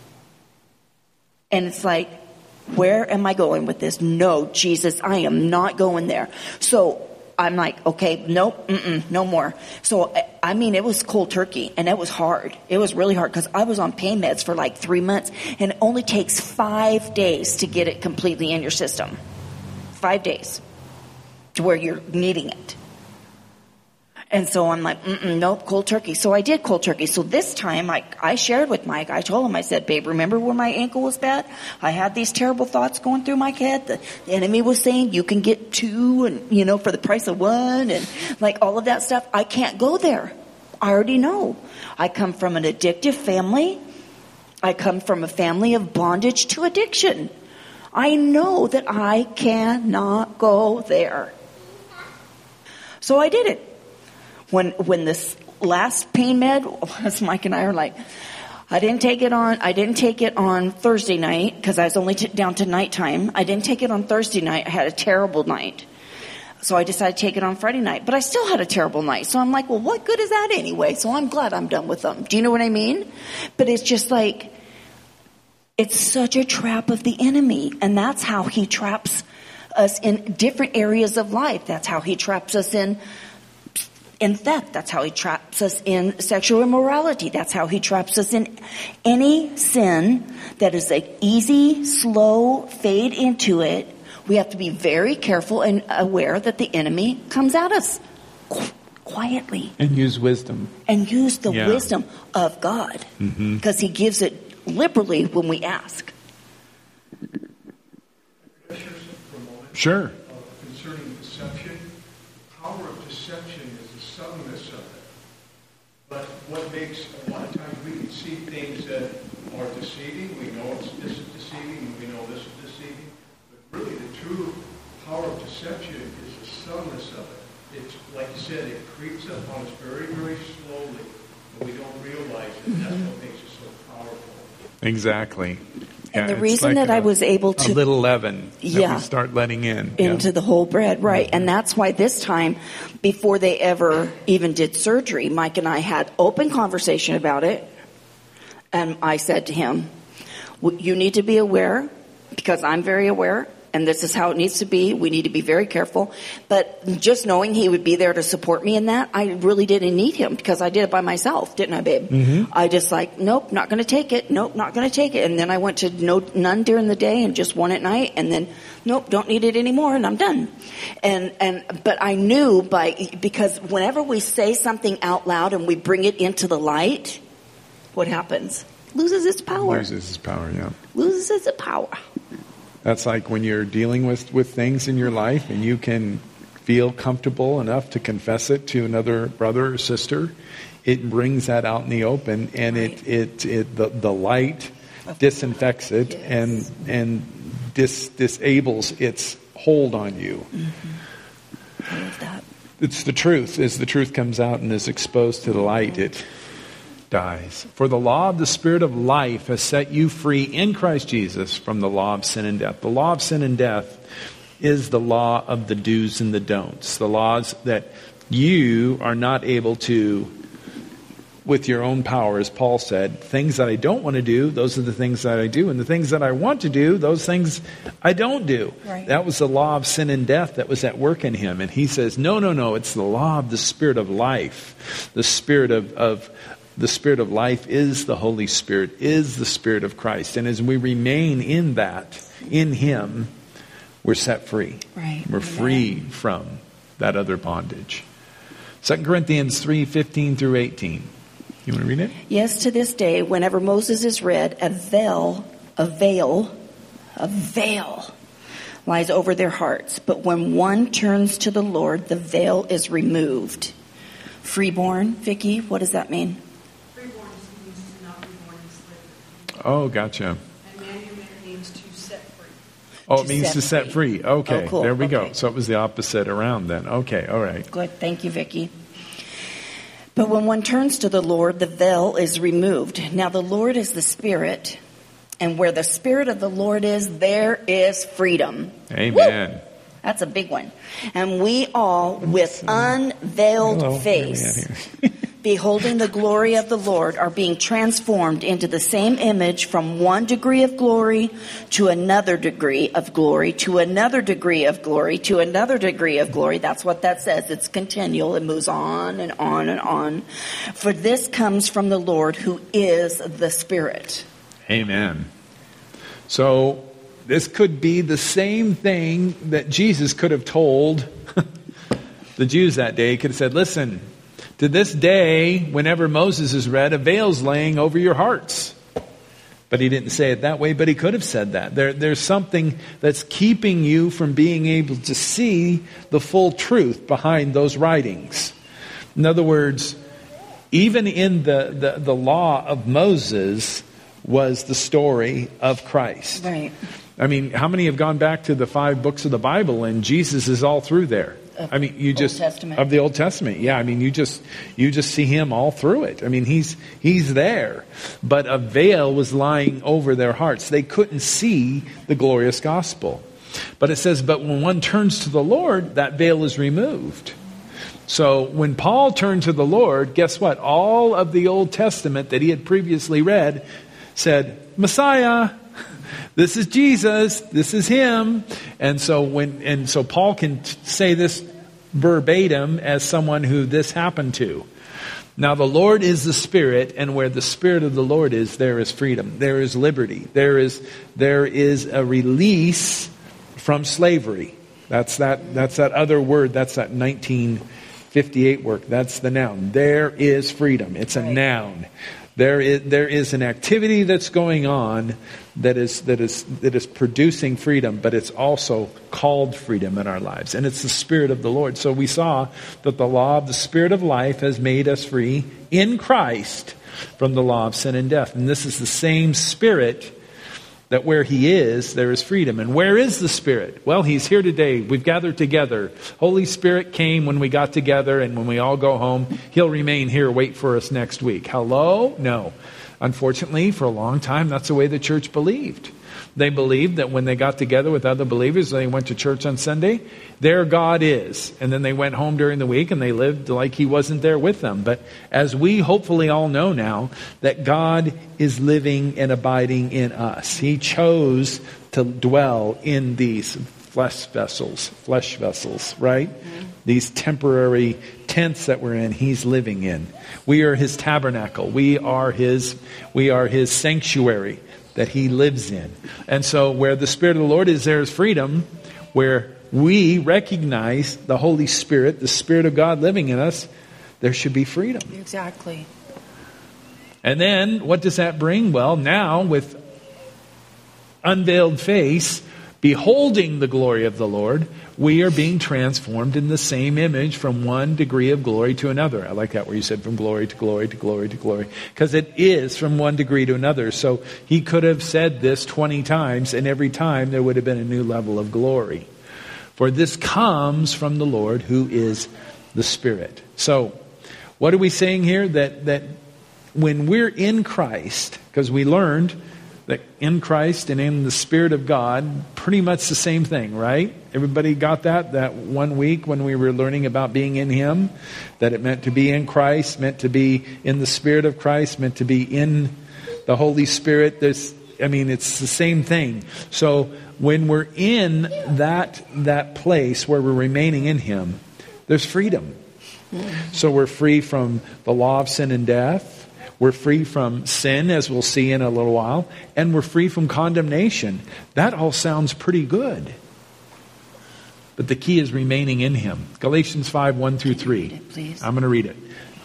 And it's like, where am I going with this? No, Jesus, I am not going there. So I'm like, okay, nope, no more. So, it was cold turkey, and it was hard. It was really hard because I was on pain meds for like 3 months, and it only takes 5 days to get it completely in your system. 5 days to where you're needing it. And so I'm like, nope, cold turkey. So I did cold turkey. So this time I shared with Mike. I told him, I said, babe, remember where my ankle was bad? I had these terrible thoughts going through my head. The enemy was saying you can get 2 and, for the price of 1 and like all of that stuff. I can't go there. I already know. I come from an addictive family. I come from a family of bondage to addiction. I know that I cannot go there. So I did it. When this last pain med, Mike and I are like, I didn't take it on Thursday night because I was only down to nighttime. I didn't take it on Thursday night. I had a terrible night. So I decided to take it on Friday night, but I still had a terrible night. So I'm like, well, what good is that anyway? So I'm glad I'm done with them. Do you know what I mean? But it's just like, it's such a trap of the enemy. And that's how he traps us in different areas of life. That's how he traps us in theft. That's how he traps us in sexual immorality. That's how he traps us in any sin that is an easy, slow fade into it. We have to be very careful and aware that the enemy comes at us quietly. And use wisdom. And use the wisdom of God. Because he gives it liberally when we ask. Sure. Concerning deception, the power of deception is the suddenness of it. But what makes, a lot of times we can see things that are deceiving. We know this is deceiving, and we know this is deceiving. But really the true power of deception is the suddenness of it. It's, like you said, it creeps up on us very, very slowly, and we don't realize it. That's what makes it so powerful. Exactly. And the reason that I was able to... A little leaven that we start letting into the whole bread, right. And that's why this time, before they ever even did surgery, Mike and I had open conversation about it. And I said to him, you need to be aware, because I'm very aware, and this is how it needs to be. We need to be very careful. But just knowing he would be there to support me in that, I really didn't need him because I did it by myself, didn't I, babe? I just like, nope, not going to take it. Nope, not going to take it. And then I went to none during the day and just 1 at night. And then, nope, don't need it anymore. And I'm done. But I knew because whenever we say something out loud and we bring it into the light, what happens? Loses its power. Loses its power, yeah. Loses its power. That's like when you're dealing with things in your life and you can feel comfortable enough to confess it to another brother or sister, it brings that out in the open, and the light disinfects it and disables its hold on you. I love that. It's the truth. As the truth comes out and is exposed to the light, it dies. For the law of the Spirit of life has set you free in Christ Jesus from the law of sin and death. The law of sin and death is the law of the do's and the don'ts. The laws that you are not able to, with your own power, as Paul said, things that I don't want to do, those are the things that I do. And the things that I want to do, those things I don't do. Right. That was the law of sin and death that was at work in him. And he says, no, it's the law of the Spirit of life. The Spirit of the Spirit of life is the Holy Spirit, is the Spirit of Christ. And as we remain in that, in him, we're set free. Right. We're free from that other bondage. 2 Corinthians 3:15 through 18. You want to read it? Yes, to this day, whenever Moses is read, a veil lies over their hearts. But when one turns to the Lord, the veil is removed. Freeborn, Vicky, what does that mean? Freeborn means to not be born in slavery. Oh, gotcha. And manumitted means to set free. Oh, it means to set free. Okay, Oh, cool. There we go. Okay. So it was the opposite around then. Okay, all right. Good, thank you, Vicky. But when one turns to the Lord, the veil is removed. Now the Lord is the Spirit, and where the Spirit of the Lord is, there is freedom. Amen. Woo! That's a big one. And we all, with unveiled Hello, face, where are we at here? beholding the glory of the Lord, are being transformed into the same image from one degree of glory to another degree of glory, to another degree of glory, to another degree of glory. That's what that says. It's continual. It moves on and on and on. For this comes from the Lord, who is the Spirit. Amen. So this could be the same thing that Jesus could have told the Jews that day. He could have said, listen, to this day, whenever Moses is read, a veil's laying over your hearts. But he didn't say it that way, but he could have said that. There's something that's keeping you from being able to see the full truth behind those writings. In other words, even in the law of Moses was the story of Christ. Right. I mean, how many have gone back to the 5 books of the Bible and Jesus is all through there? I mean, you just Old Testament. of the Old Testament. Yeah, I mean, you just see him all through it. I mean, he's there. But a veil was lying over their hearts. They couldn't see the glorious gospel. But it says, but when one turns to the Lord, that veil is removed. So when Paul turned to the Lord, guess what? All of the Old Testament that he had previously read said, Messiah, this is Jesus, this is him. And so Paul can say this verbatim as someone who this happened to. Now the Lord is the Spirit, and where the Spirit of the Lord is, there is freedom, there is liberty, there is a release from slavery. That's that other word, that's that 1958 work. That's the noun. There is freedom. It's a noun. There is an activity that's going on that is producing freedom, but it's also called freedom in our lives. And it's the Spirit of the Lord. So we saw that the law of the Spirit of life has made us free in Christ from the law of sin and death. And this is the same Spirit that where he is, there is freedom. And where is the Spirit? Well, he's here today. We've gathered together. Holy Spirit came when we got together, and when we all go home, he'll remain here, wait for us next week. Hello? No. Unfortunately, for a long time, that's the way the church believed. They believed that when they got together with other believers, they went to church on Sunday, there God is. And then they went home during the week and they lived like he wasn't there with them. But as we hopefully all know now, that God is living and abiding in us. He chose to dwell in these flesh vessels, right? Mm-hmm. These temporary tents that we're in, he's living in. We are his tabernacle. We are his sanctuary that he lives in. And so where the Spirit of the Lord is, there is freedom. Where we recognize the Holy Spirit, the Spirit of God living in us, there should be freedom. Exactly. And then what does that bring? Well, now with unveiled face, beholding the glory of the Lord, we are being transformed in the same image from one degree of glory to another. I like that where you said from glory to glory to glory to glory. Because it is from one degree to another. So he could have said this 20 times, and every time there would have been a new level of glory. For this comes from the Lord who is the Spirit. So, what are we saying here? That when we're in Christ, because we learned that in Christ and in the Spirit of God, pretty much the same thing, right? Everybody got that 1 week when we were learning about being in Him? That it meant to be in Christ, meant to be in the Spirit of Christ, meant to be in the Holy Spirit. It's the same thing. So when we're in that place where we're remaining in Him, there's freedom. So we're free from the law of sin and death. We're free from sin, as we'll see in a little while. And we're free from condemnation. That all sounds pretty good. But the key is remaining in Him. Galatians 5, 1 through 3. I'm going to read it.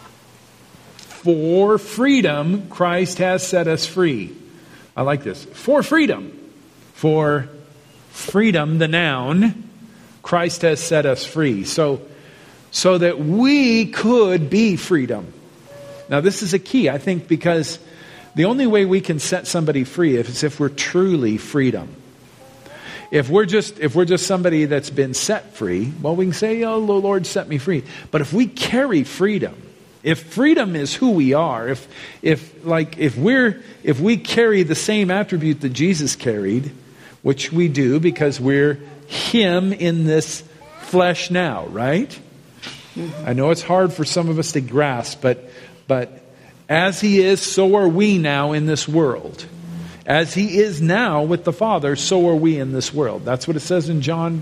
For freedom, Christ has set us free. I like this. For freedom. For freedom, the noun, Christ has set us free. So that we could be freedom. Now this is a key, I think, because the only way we can set somebody free is if we're truly freedom. If we're just somebody that's been set free, well, we can say, "Oh, the Lord set me free." But if we carry freedom, if freedom is who we are, if we carry the same attribute that Jesus carried, which we do because we're Him in this flesh now, right? I know it's hard for some of us to grasp, but as He is, so are we now in this world. As He is now with the Father, so are we in this world. That's what it says in John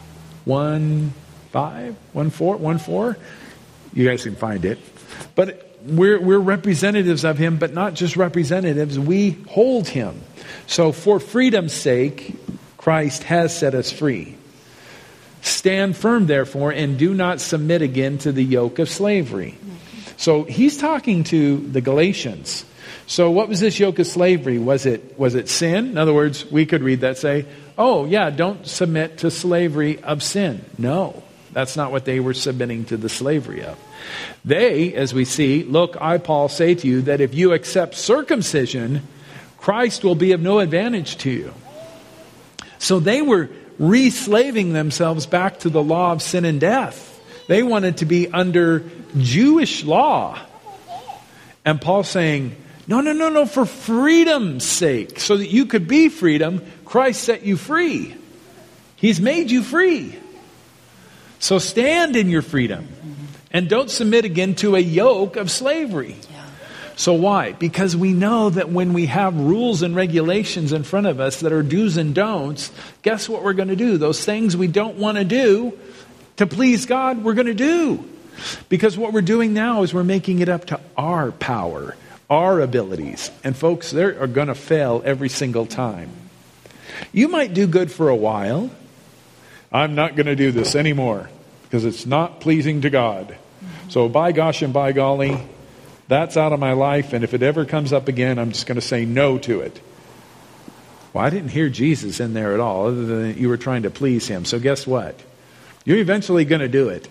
1:4. You guys can find it. But we're representatives of Him, but not just representatives. We hold Him. So for freedom's sake, Christ has set us free. Stand firm, therefore, and do not submit again to the yoke of slavery. So he's talking to the Galatians. So what was this yoke of slavery? Was it sin? In other words, we could read that, say, oh yeah, don't submit to slavery of sin. No, that's not what they were submitting to the slavery of. They, as we see, look, I, Paul, say to you that if you accept circumcision, Christ will be of no advantage to you. So they were re-slaving themselves back to the law of sin and death. They wanted to be under Jewish law. And Paul's saying, no, for freedom's sake, so that you could be freedom, Christ set you free. He's made you free. So stand in your freedom and don't submit again to a yoke of slavery. So why? Because we know that when we have rules and regulations in front of us that are do's and don'ts, guess what we're going to do? Those things we don't want to do to please God, we're going to do. Because what we're doing now is we're making it up to our power, our abilities. And folks, they are going to fail every single time. You might do good for a while. I'm not going to do this anymore because it's not pleasing to God. So by gosh and by golly, that's out of my life, and if it ever comes up again, I'm just going to say no to it. Well, I didn't hear Jesus in there at all, other than you were trying to please Him. So guess what? You're eventually going to do it.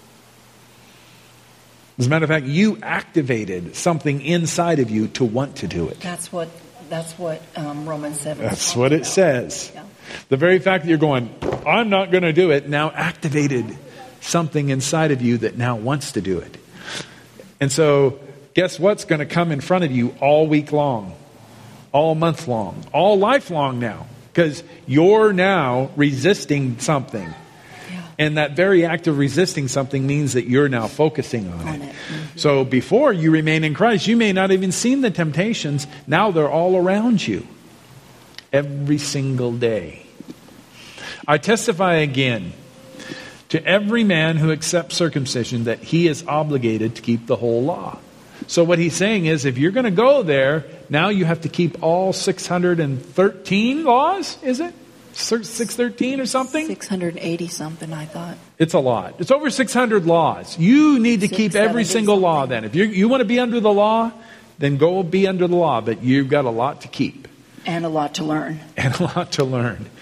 As a matter of fact, you activated something inside of you to want to do it. That's what Romans 7 That's what it says. Yeah. The very fact that you're going, I'm not going to do it, now activated something inside of you that now wants to do it. And so guess what's going to come in front of you all week long, all month long, all life long now? Because you're now resisting something. Yeah. And that very act of resisting something means that you're now focusing on it. Mm-hmm. So before you remain in Christ, you may not even seen the temptations. Now they're all around you. Every single day. I testify again to every man who accepts circumcision that he is obligated to keep the whole law. So what he's saying is, if you're going to go there, now you have to keep all 613 laws, is it? 613 or something? 680 something, I thought. It's a lot. It's over 600 laws. You need to keep every single law then. If you want to be under the law, then go be under the law. But you've got a lot to keep. And a lot to learn. And a lot to learn.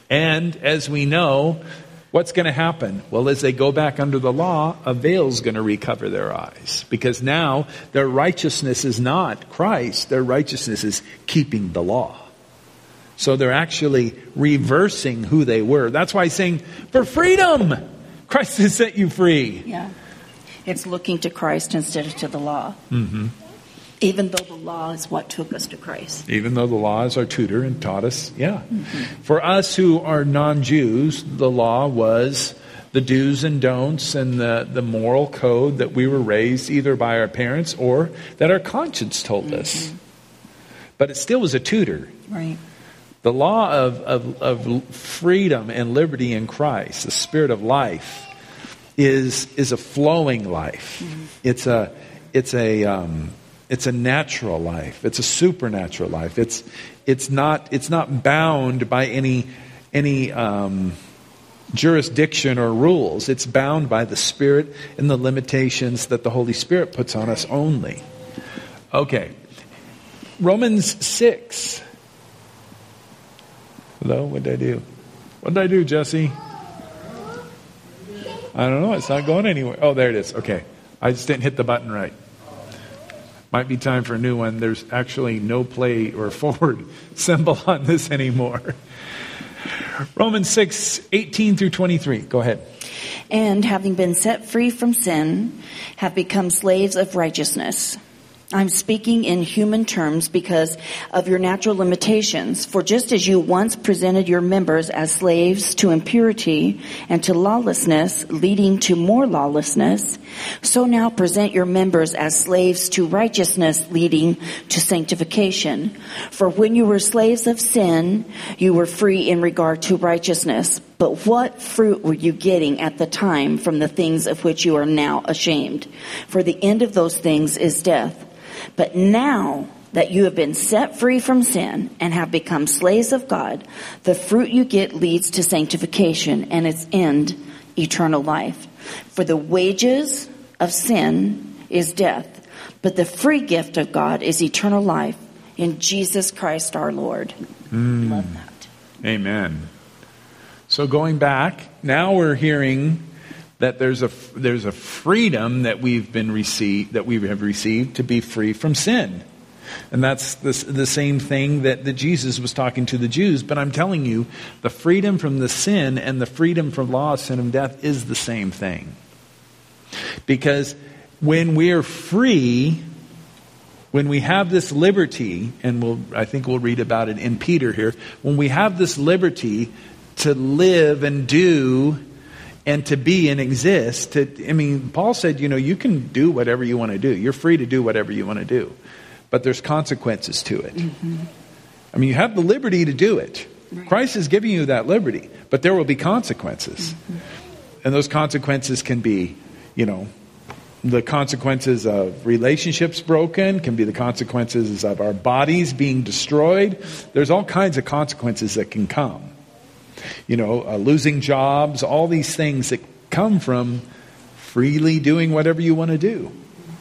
And as we know, what's going to happen? Well, as they go back under the law, a veil's going to recover their eyes. Because now their righteousness is not Christ. Their righteousness is keeping the law. So they're actually reversing who they were. That's why he's saying, for freedom, Christ has set you free. Yeah. It's looking to Christ instead of to the law. Mm-hmm. Even though the law is what took us to Christ. Even though the law is our tutor and taught us, yeah. Mm-hmm. For us who are non-Jews, the law was the do's and don'ts and the moral code that we were raised either by our parents or that our conscience told us. But it still was a tutor. Right. The law of freedom and liberty in Christ, the spirit of life, is a flowing life. Mm-hmm. It's a natural life. It's a supernatural life. It's not bound by any jurisdiction or rules. It's bound by the Spirit and the limitations that the Holy Spirit puts on us only. Okay. Romans 6. Hello, what did I do? What did I do, Jesse? I don't know. It's not going anywhere. Oh, there it is. Okay. I just didn't hit the button right. Might be time for a new one. There's actually no play or forward symbol on this anymore. Romans 6:18 through 23. Go ahead. And having been set free from sin, have become slaves of righteousness. I'm speaking in human terms because of your natural limitations. For just as you once presented your members as slaves to impurity and to lawlessness, leading to more lawlessness, so now present your members as slaves to righteousness, leading to sanctification. For when you were slaves of sin, you were free in regard to righteousness. But what fruit were you getting at the time from the things of which you are now ashamed? For the end of those things is death. But now that you have been set free from sin and have become slaves of God, the fruit you get leads to sanctification and its end, eternal life. For the wages of sin is death, but the free gift of God is eternal life in Jesus Christ our Lord. Love that. Amen. So going back, now we're hearing that there's a freedom that we have received to be free from sin. And that's the same thing that Jesus was talking to the Jews. But I'm telling you, the freedom from the sin and the freedom from law, sin, and death is the same thing. Because when we're free, when we have this liberty, and I think we'll read about it in Peter here, when we have this liberty to live and do and to be and exist, Paul said, you can do whatever you want to do. You're free to do whatever you want to do. But there's consequences to it. Mm-hmm. You have the liberty to do it. Right. Christ is giving you that liberty. But there will be consequences. Mm-hmm. And those consequences can be, the consequences of relationships broken, can be the consequences of our bodies being destroyed. There's all kinds of consequences that can come. Losing jobs, all these things that come from freely doing whatever you want to do.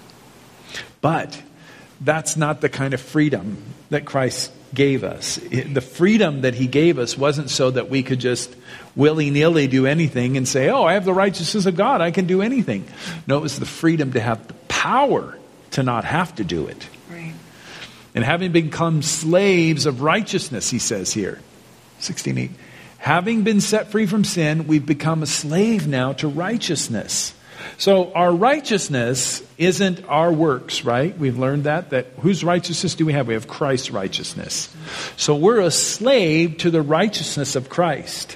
But that's not the kind of freedom that Christ gave us. The freedom that he gave us wasn't so that we could just willy-nilly do anything and say, I have the righteousness of God, I can do anything. No, it was the freedom to have the power to not have to do it. Right. And having become slaves of righteousness, he says here, 16:8. Having been set free from sin, we've become a slave now to righteousness. So our righteousness isn't our works, right? We've learned that whose righteousness do we have? We have Christ's righteousness. So we're a slave to the righteousness of Christ.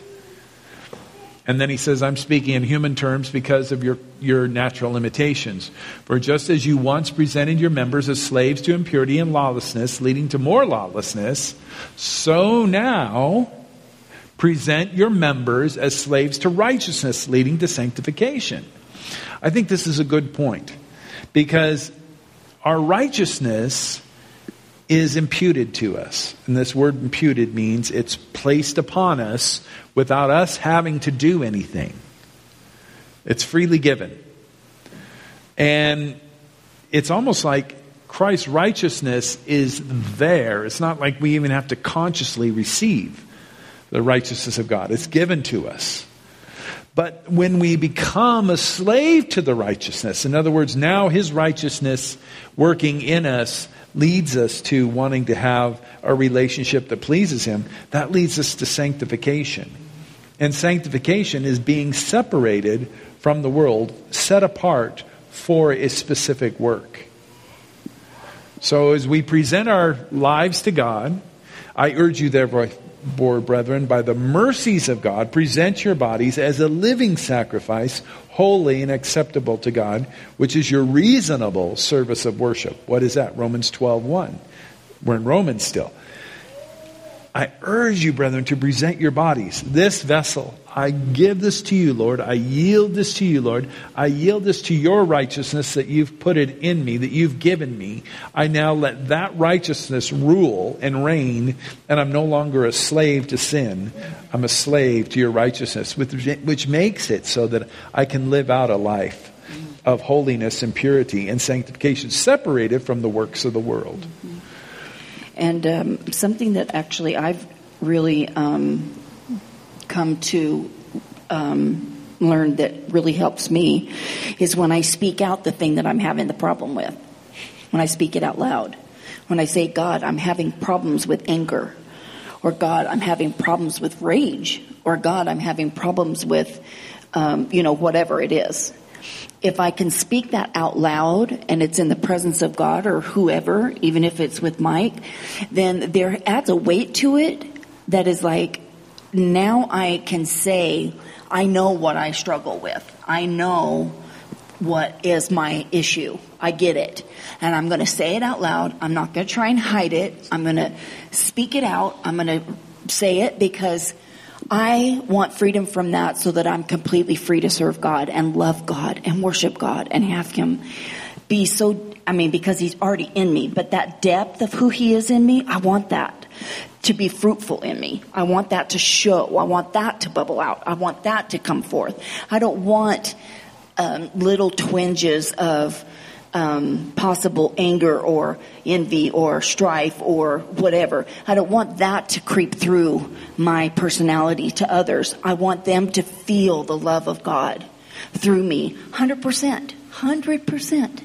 And then he says, I'm speaking in human terms because of your natural limitations. For just as you once presented your members as slaves to impurity and lawlessness, leading to more lawlessness, so now present your members as slaves to righteousness, leading to sanctification. I think this is a good point, because our righteousness is imputed to us. And this word imputed means it's placed upon us without us having to do anything. It's freely given. And it's almost like Christ's righteousness is there. It's not like we even have to consciously receive. the righteousness of God. It's given to us. But when we become a slave to the righteousness, in other words, now His righteousness working in us leads us to wanting to have a relationship that pleases Him, that leads us to sanctification. And sanctification is being separated from the world, set apart for a specific work. So as we present our lives to God, I urge you therefore, brethren, by the mercies of God, present your bodies as a living sacrifice, holy and acceptable to God, which is your reasonable service of worship. What is that? Romans 12:1. We're in Romans still. I urge you, brethren, to present your bodies, this vessel. I give this to you, Lord. I yield this to you, Lord. I yield this to your righteousness that you've put it in me, that you've given me. I now let that righteousness rule and reign, and I'm no longer a slave to sin. I'm a slave to your righteousness, which makes it so that I can live out a life of holiness and purity and sanctification, separated from the works of the world. And something that actually I've really come to learn that really helps me is when I speak out the thing that I'm having the problem with. When I speak it out loud. When I say, God, I'm having problems with anger. Or God, I'm having problems with rage. Or God, I'm having problems with, whatever it is. If I can speak that out loud and it's in the presence of God or whoever, even if it's with Mike, then there adds a weight to it that is like, now I can say, I know what I struggle with. I know what is my issue. I get it. And I'm going to say it out loud. I'm not going to try and hide it. I'm going to speak it out. I'm going to say it because I want freedom from that so that I'm completely free to serve God and love God and worship God and have Him be because He's already in me. But that depth of who He is in me, I want that to be fruitful in me. I want that to show. I want that to bubble out. I want that to come forth. I don't want little twinges of possible anger or envy or strife or whatever. I don't want that to creep through my personality to others. I want them to feel the love of God through me. 100%.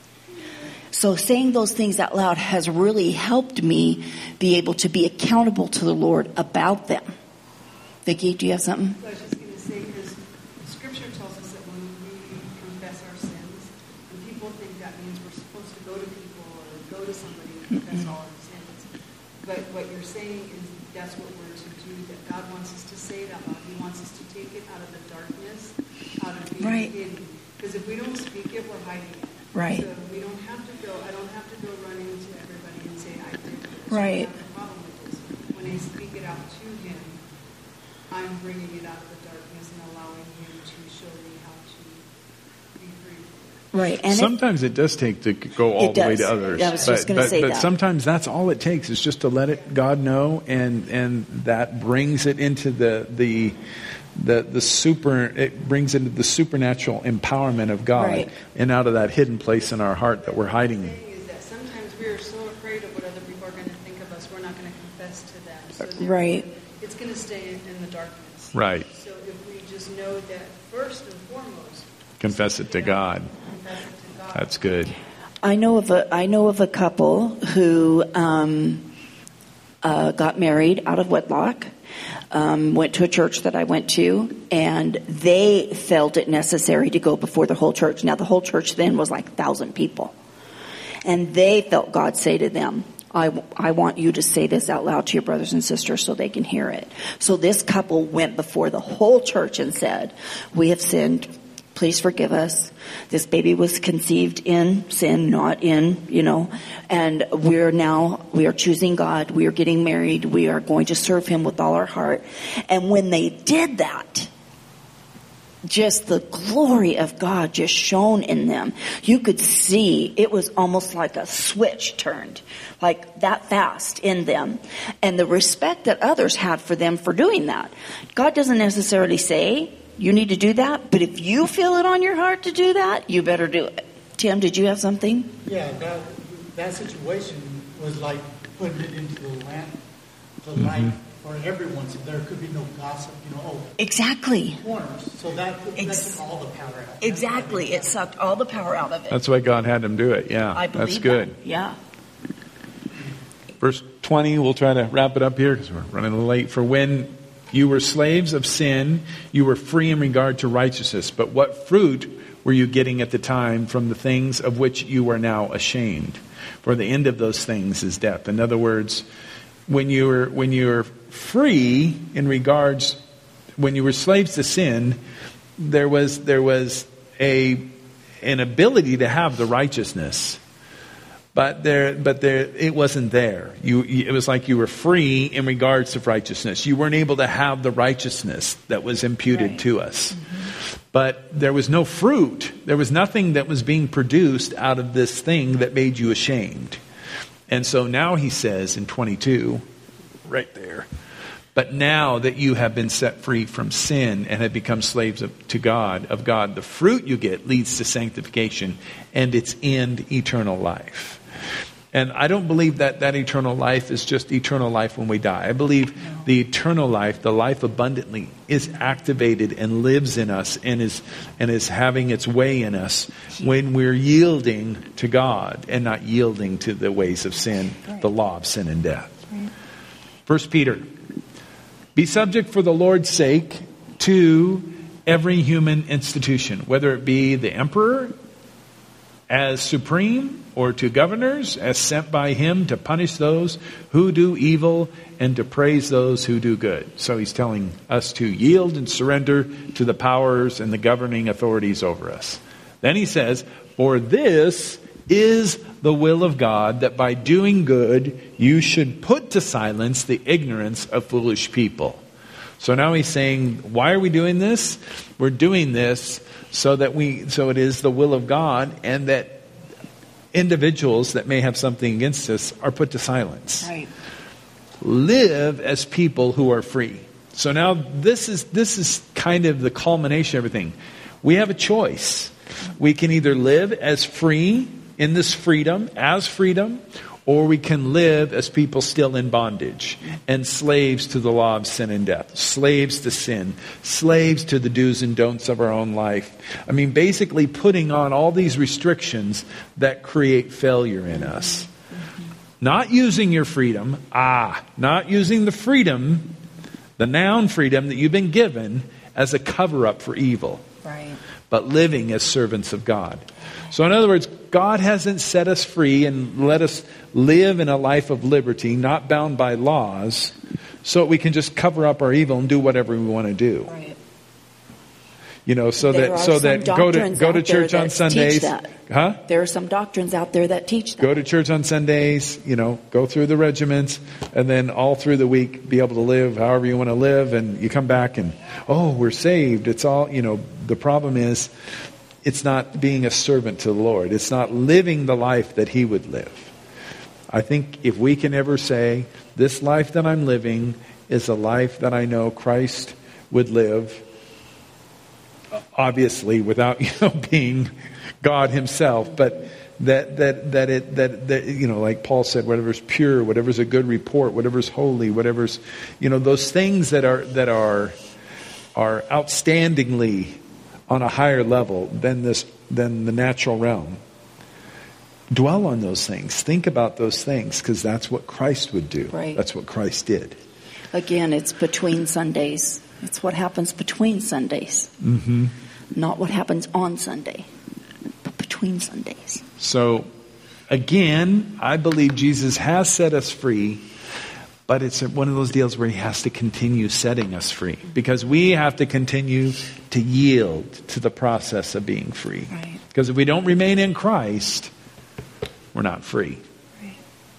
So saying those things out loud has really helped me be able to be accountable to the Lord about them. Vicki, do you have something? I was just going to say, because Scripture tells us that when we confess our sins, and people think that means we're supposed to go to people or go to somebody and confess all our sins. But what you're saying is that's what we're to do, that God wants us to say it out loud. He wants us to take it out of the darkness, out of being hidden. Because if we don't speak it, we're hiding it. Right. So we don't have to go, I don't have to go running to everybody and say, I did this. Right. I have a problem with this. When I speak it out to Him, I'm bringing it out of the darkness and allowing Him to show me how to be free. Right. And sometimes it does take to go all the way to others. I was just going to say but that. Sometimes that's all it takes is just to let it God know, and that brings it into the supernatural empowerment of God, right. And out of that hidden place in our heart that we're hiding in. Is that sometimes we are so afraid of what other people are going to think of us, we're not going to confess to them. So right. It's going to stay in the darkness. Right. So if we just know that first and foremost, confess it to God. Confess it to God. That's good. I know of a couple who got married out of wedlock. Went to a church that I went to, and they felt it necessary to go before the whole church. Now, the whole church then was like 1,000 people. And they felt God say to them, I want you to say this out loud to your brothers and sisters so they can hear it. So this couple went before the whole church and said, we have sinned. Please forgive us. This baby was conceived in sin, not in, and we are choosing God. We are getting married. We are going to serve Him with all our heart. And when they did that, just the glory of God just shone in them. You could see it was almost like a switch turned, like that fast in them. And the respect that others had for them for doing that. God doesn't necessarily say, you need to do that, but if you feel it on your heart to do that, you better do it. Tim, did you have something? Yeah, that situation was like putting it into the lamp, the light for everyone, so there could be no gossip, Exactly. corners. So that took all the power out. Exactly. It sucked all the power out of it. That's why God had him do it. Yeah, I believe that's good. that. Yeah. Verse 20, we'll try to wrap it up here because we're running a little late. For when you were slaves of sin, you were free in regard to righteousness. But what fruit were you getting at the time from the things of which you are now ashamed? For the end of those things is death. In other words, when you were free in regards, when you were slaves to sin, there was an ability to have the righteousness. But it wasn't there. It was like you were free in regards to righteousness. You weren't able to have the righteousness that was imputed to us. Mm-hmm. But there was no fruit. There was nothing that was being produced out of this thing that made you ashamed. And so now he says in 22, right there, but now that you have been set free from sin and have become slaves of God, the fruit you get leads to sanctification and its end, eternal life. And I don't believe that eternal life is just eternal life when we die. I believe the eternal life, the life abundantly, is activated and lives in us and is having its way in us when we're yielding to God and not yielding to the ways of sin, the law of sin and death. 1 Peter, be subject for the Lord's sake to every human institution, whether it be the emperor as supreme, or to governors as sent by him to punish those who do evil and to praise those who do good. So he's telling us to yield and surrender to the powers and the governing authorities over us. Then he says, for this is the will of God, that by doing good you should put to silence the ignorance of foolish people. So now he's saying, why are we doing this? We're doing this so it is the will of God, and that individuals that may have something against us are put to silence. Right. Live as people who are free. So now this is kind of the culmination of everything. We have a choice. We can either live as free in this freedom, or we can live as people still in bondage and slaves to the law of sin and death, slaves to sin, slaves to the do's and don'ts of our own life. I mean, basically putting on all these restrictions that create failure in us. Not using your freedom, not using the freedom, the noun freedom that you've been given as a cover-up for evil. Right. But living as servants of God. So in other words, God hasn't set us free and let us live in a life of liberty, not bound by laws, so that we can just cover up our evil and do whatever we want to do. Right. So that go to church on Sundays. There are some doctrines out there that teach that. Go to church on Sundays, go through the regiments, and then all through the week be able to live however you want to live, and you come back and, we're saved. It's all, the problem is, it's not being a servant to the Lord. It's not living the life that He would live. I think if we can ever say, this life that I'm living is a life that I know Christ would live, obviously without being God Himself, but that like Paul said, whatever's pure, whatever's a good report, whatever's holy, whatever's those things that are outstandingly on a higher level than the natural realm. Dwell on those things. Think about those things, because that's what Christ would do. Right. That's what Christ did. Again, it's between Sundays. It's what happens between Sundays. Mm-hmm. Not what happens on Sunday, but between Sundays. So, again, I believe Jesus has set us free, but it's one of those deals where He has to continue setting us free, because we have to continue to yield to the process of being free. Right. Because if we don't remain in Christ, we're not free. Right.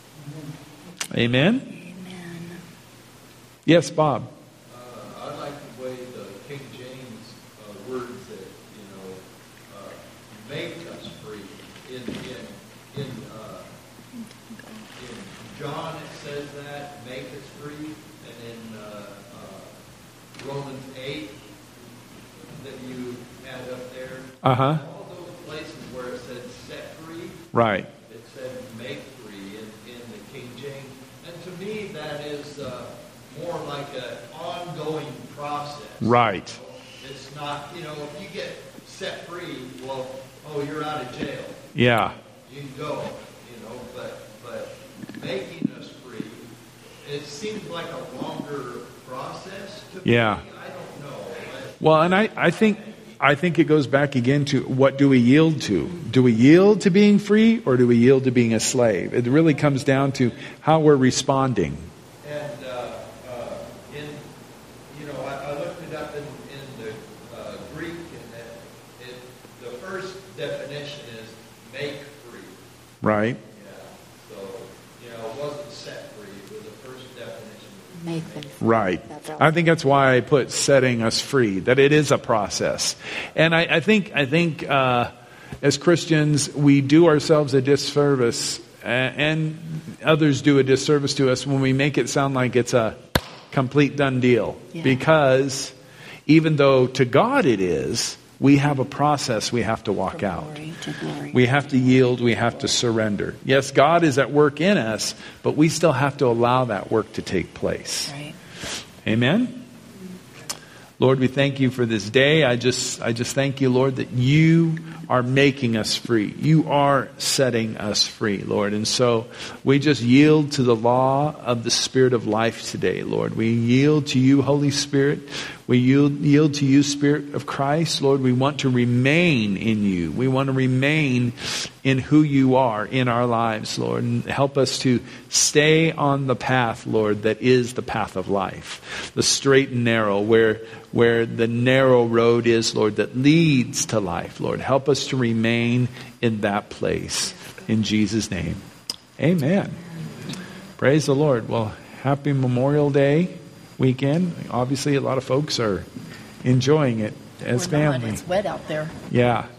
Amen? Amen. Yes, Bob. I like the way the King James words that, make us free. In John it says that, make us free. And in Romans 8 that you had up there. Uh-huh. All those places where it said set free. Right. It said make free in the King James. And to me that is more like an ongoing process. Right. It's not, if you get set free, well, you're out of jail. Yeah. You can go, but making us free, it seems like a longer process to me. Yeah. I don't know. Well, and I think it goes back again to what do we yield to? Do we yield to being free or do we yield to being a slave? It really comes down to how we're responding. And I looked it up in the Greek, and the first definition is make free. Right. Yeah. So it wasn't set free. It was the first definition. Make them free. Right. I think that's why I put setting us free, that it is a process. And I think as Christians, we do ourselves a disservice, and others do a disservice to us when we make it sound like it's a complete done deal. Yeah. Because even though to God it is, we have a process we have to walk From out. glory to glory. We have to yield, we have to surrender. Yes, God is at work in us, but we still have to allow that work to take place. Right. Amen? Lord, we thank you for this day. I just thank you, Lord, that you are making us free. You are setting us free, Lord. And so we just yield to the law of the Spirit of life today, Lord. We yield to you, Holy Spirit. We yield to you, Spirit of Christ. Lord, we want to remain in you. We want to remain in who you are in our lives, Lord. And help us to stay on the path, Lord, that is the path of life. The straight and narrow, where the narrow road is, Lord, that leads to life, Lord. Help us to remain in that place. In Jesus' name. Amen. Praise the Lord. Well, happy Memorial Day weekend. Obviously, a lot of folks are enjoying it as We're not. family. It's wet out there. Yeah.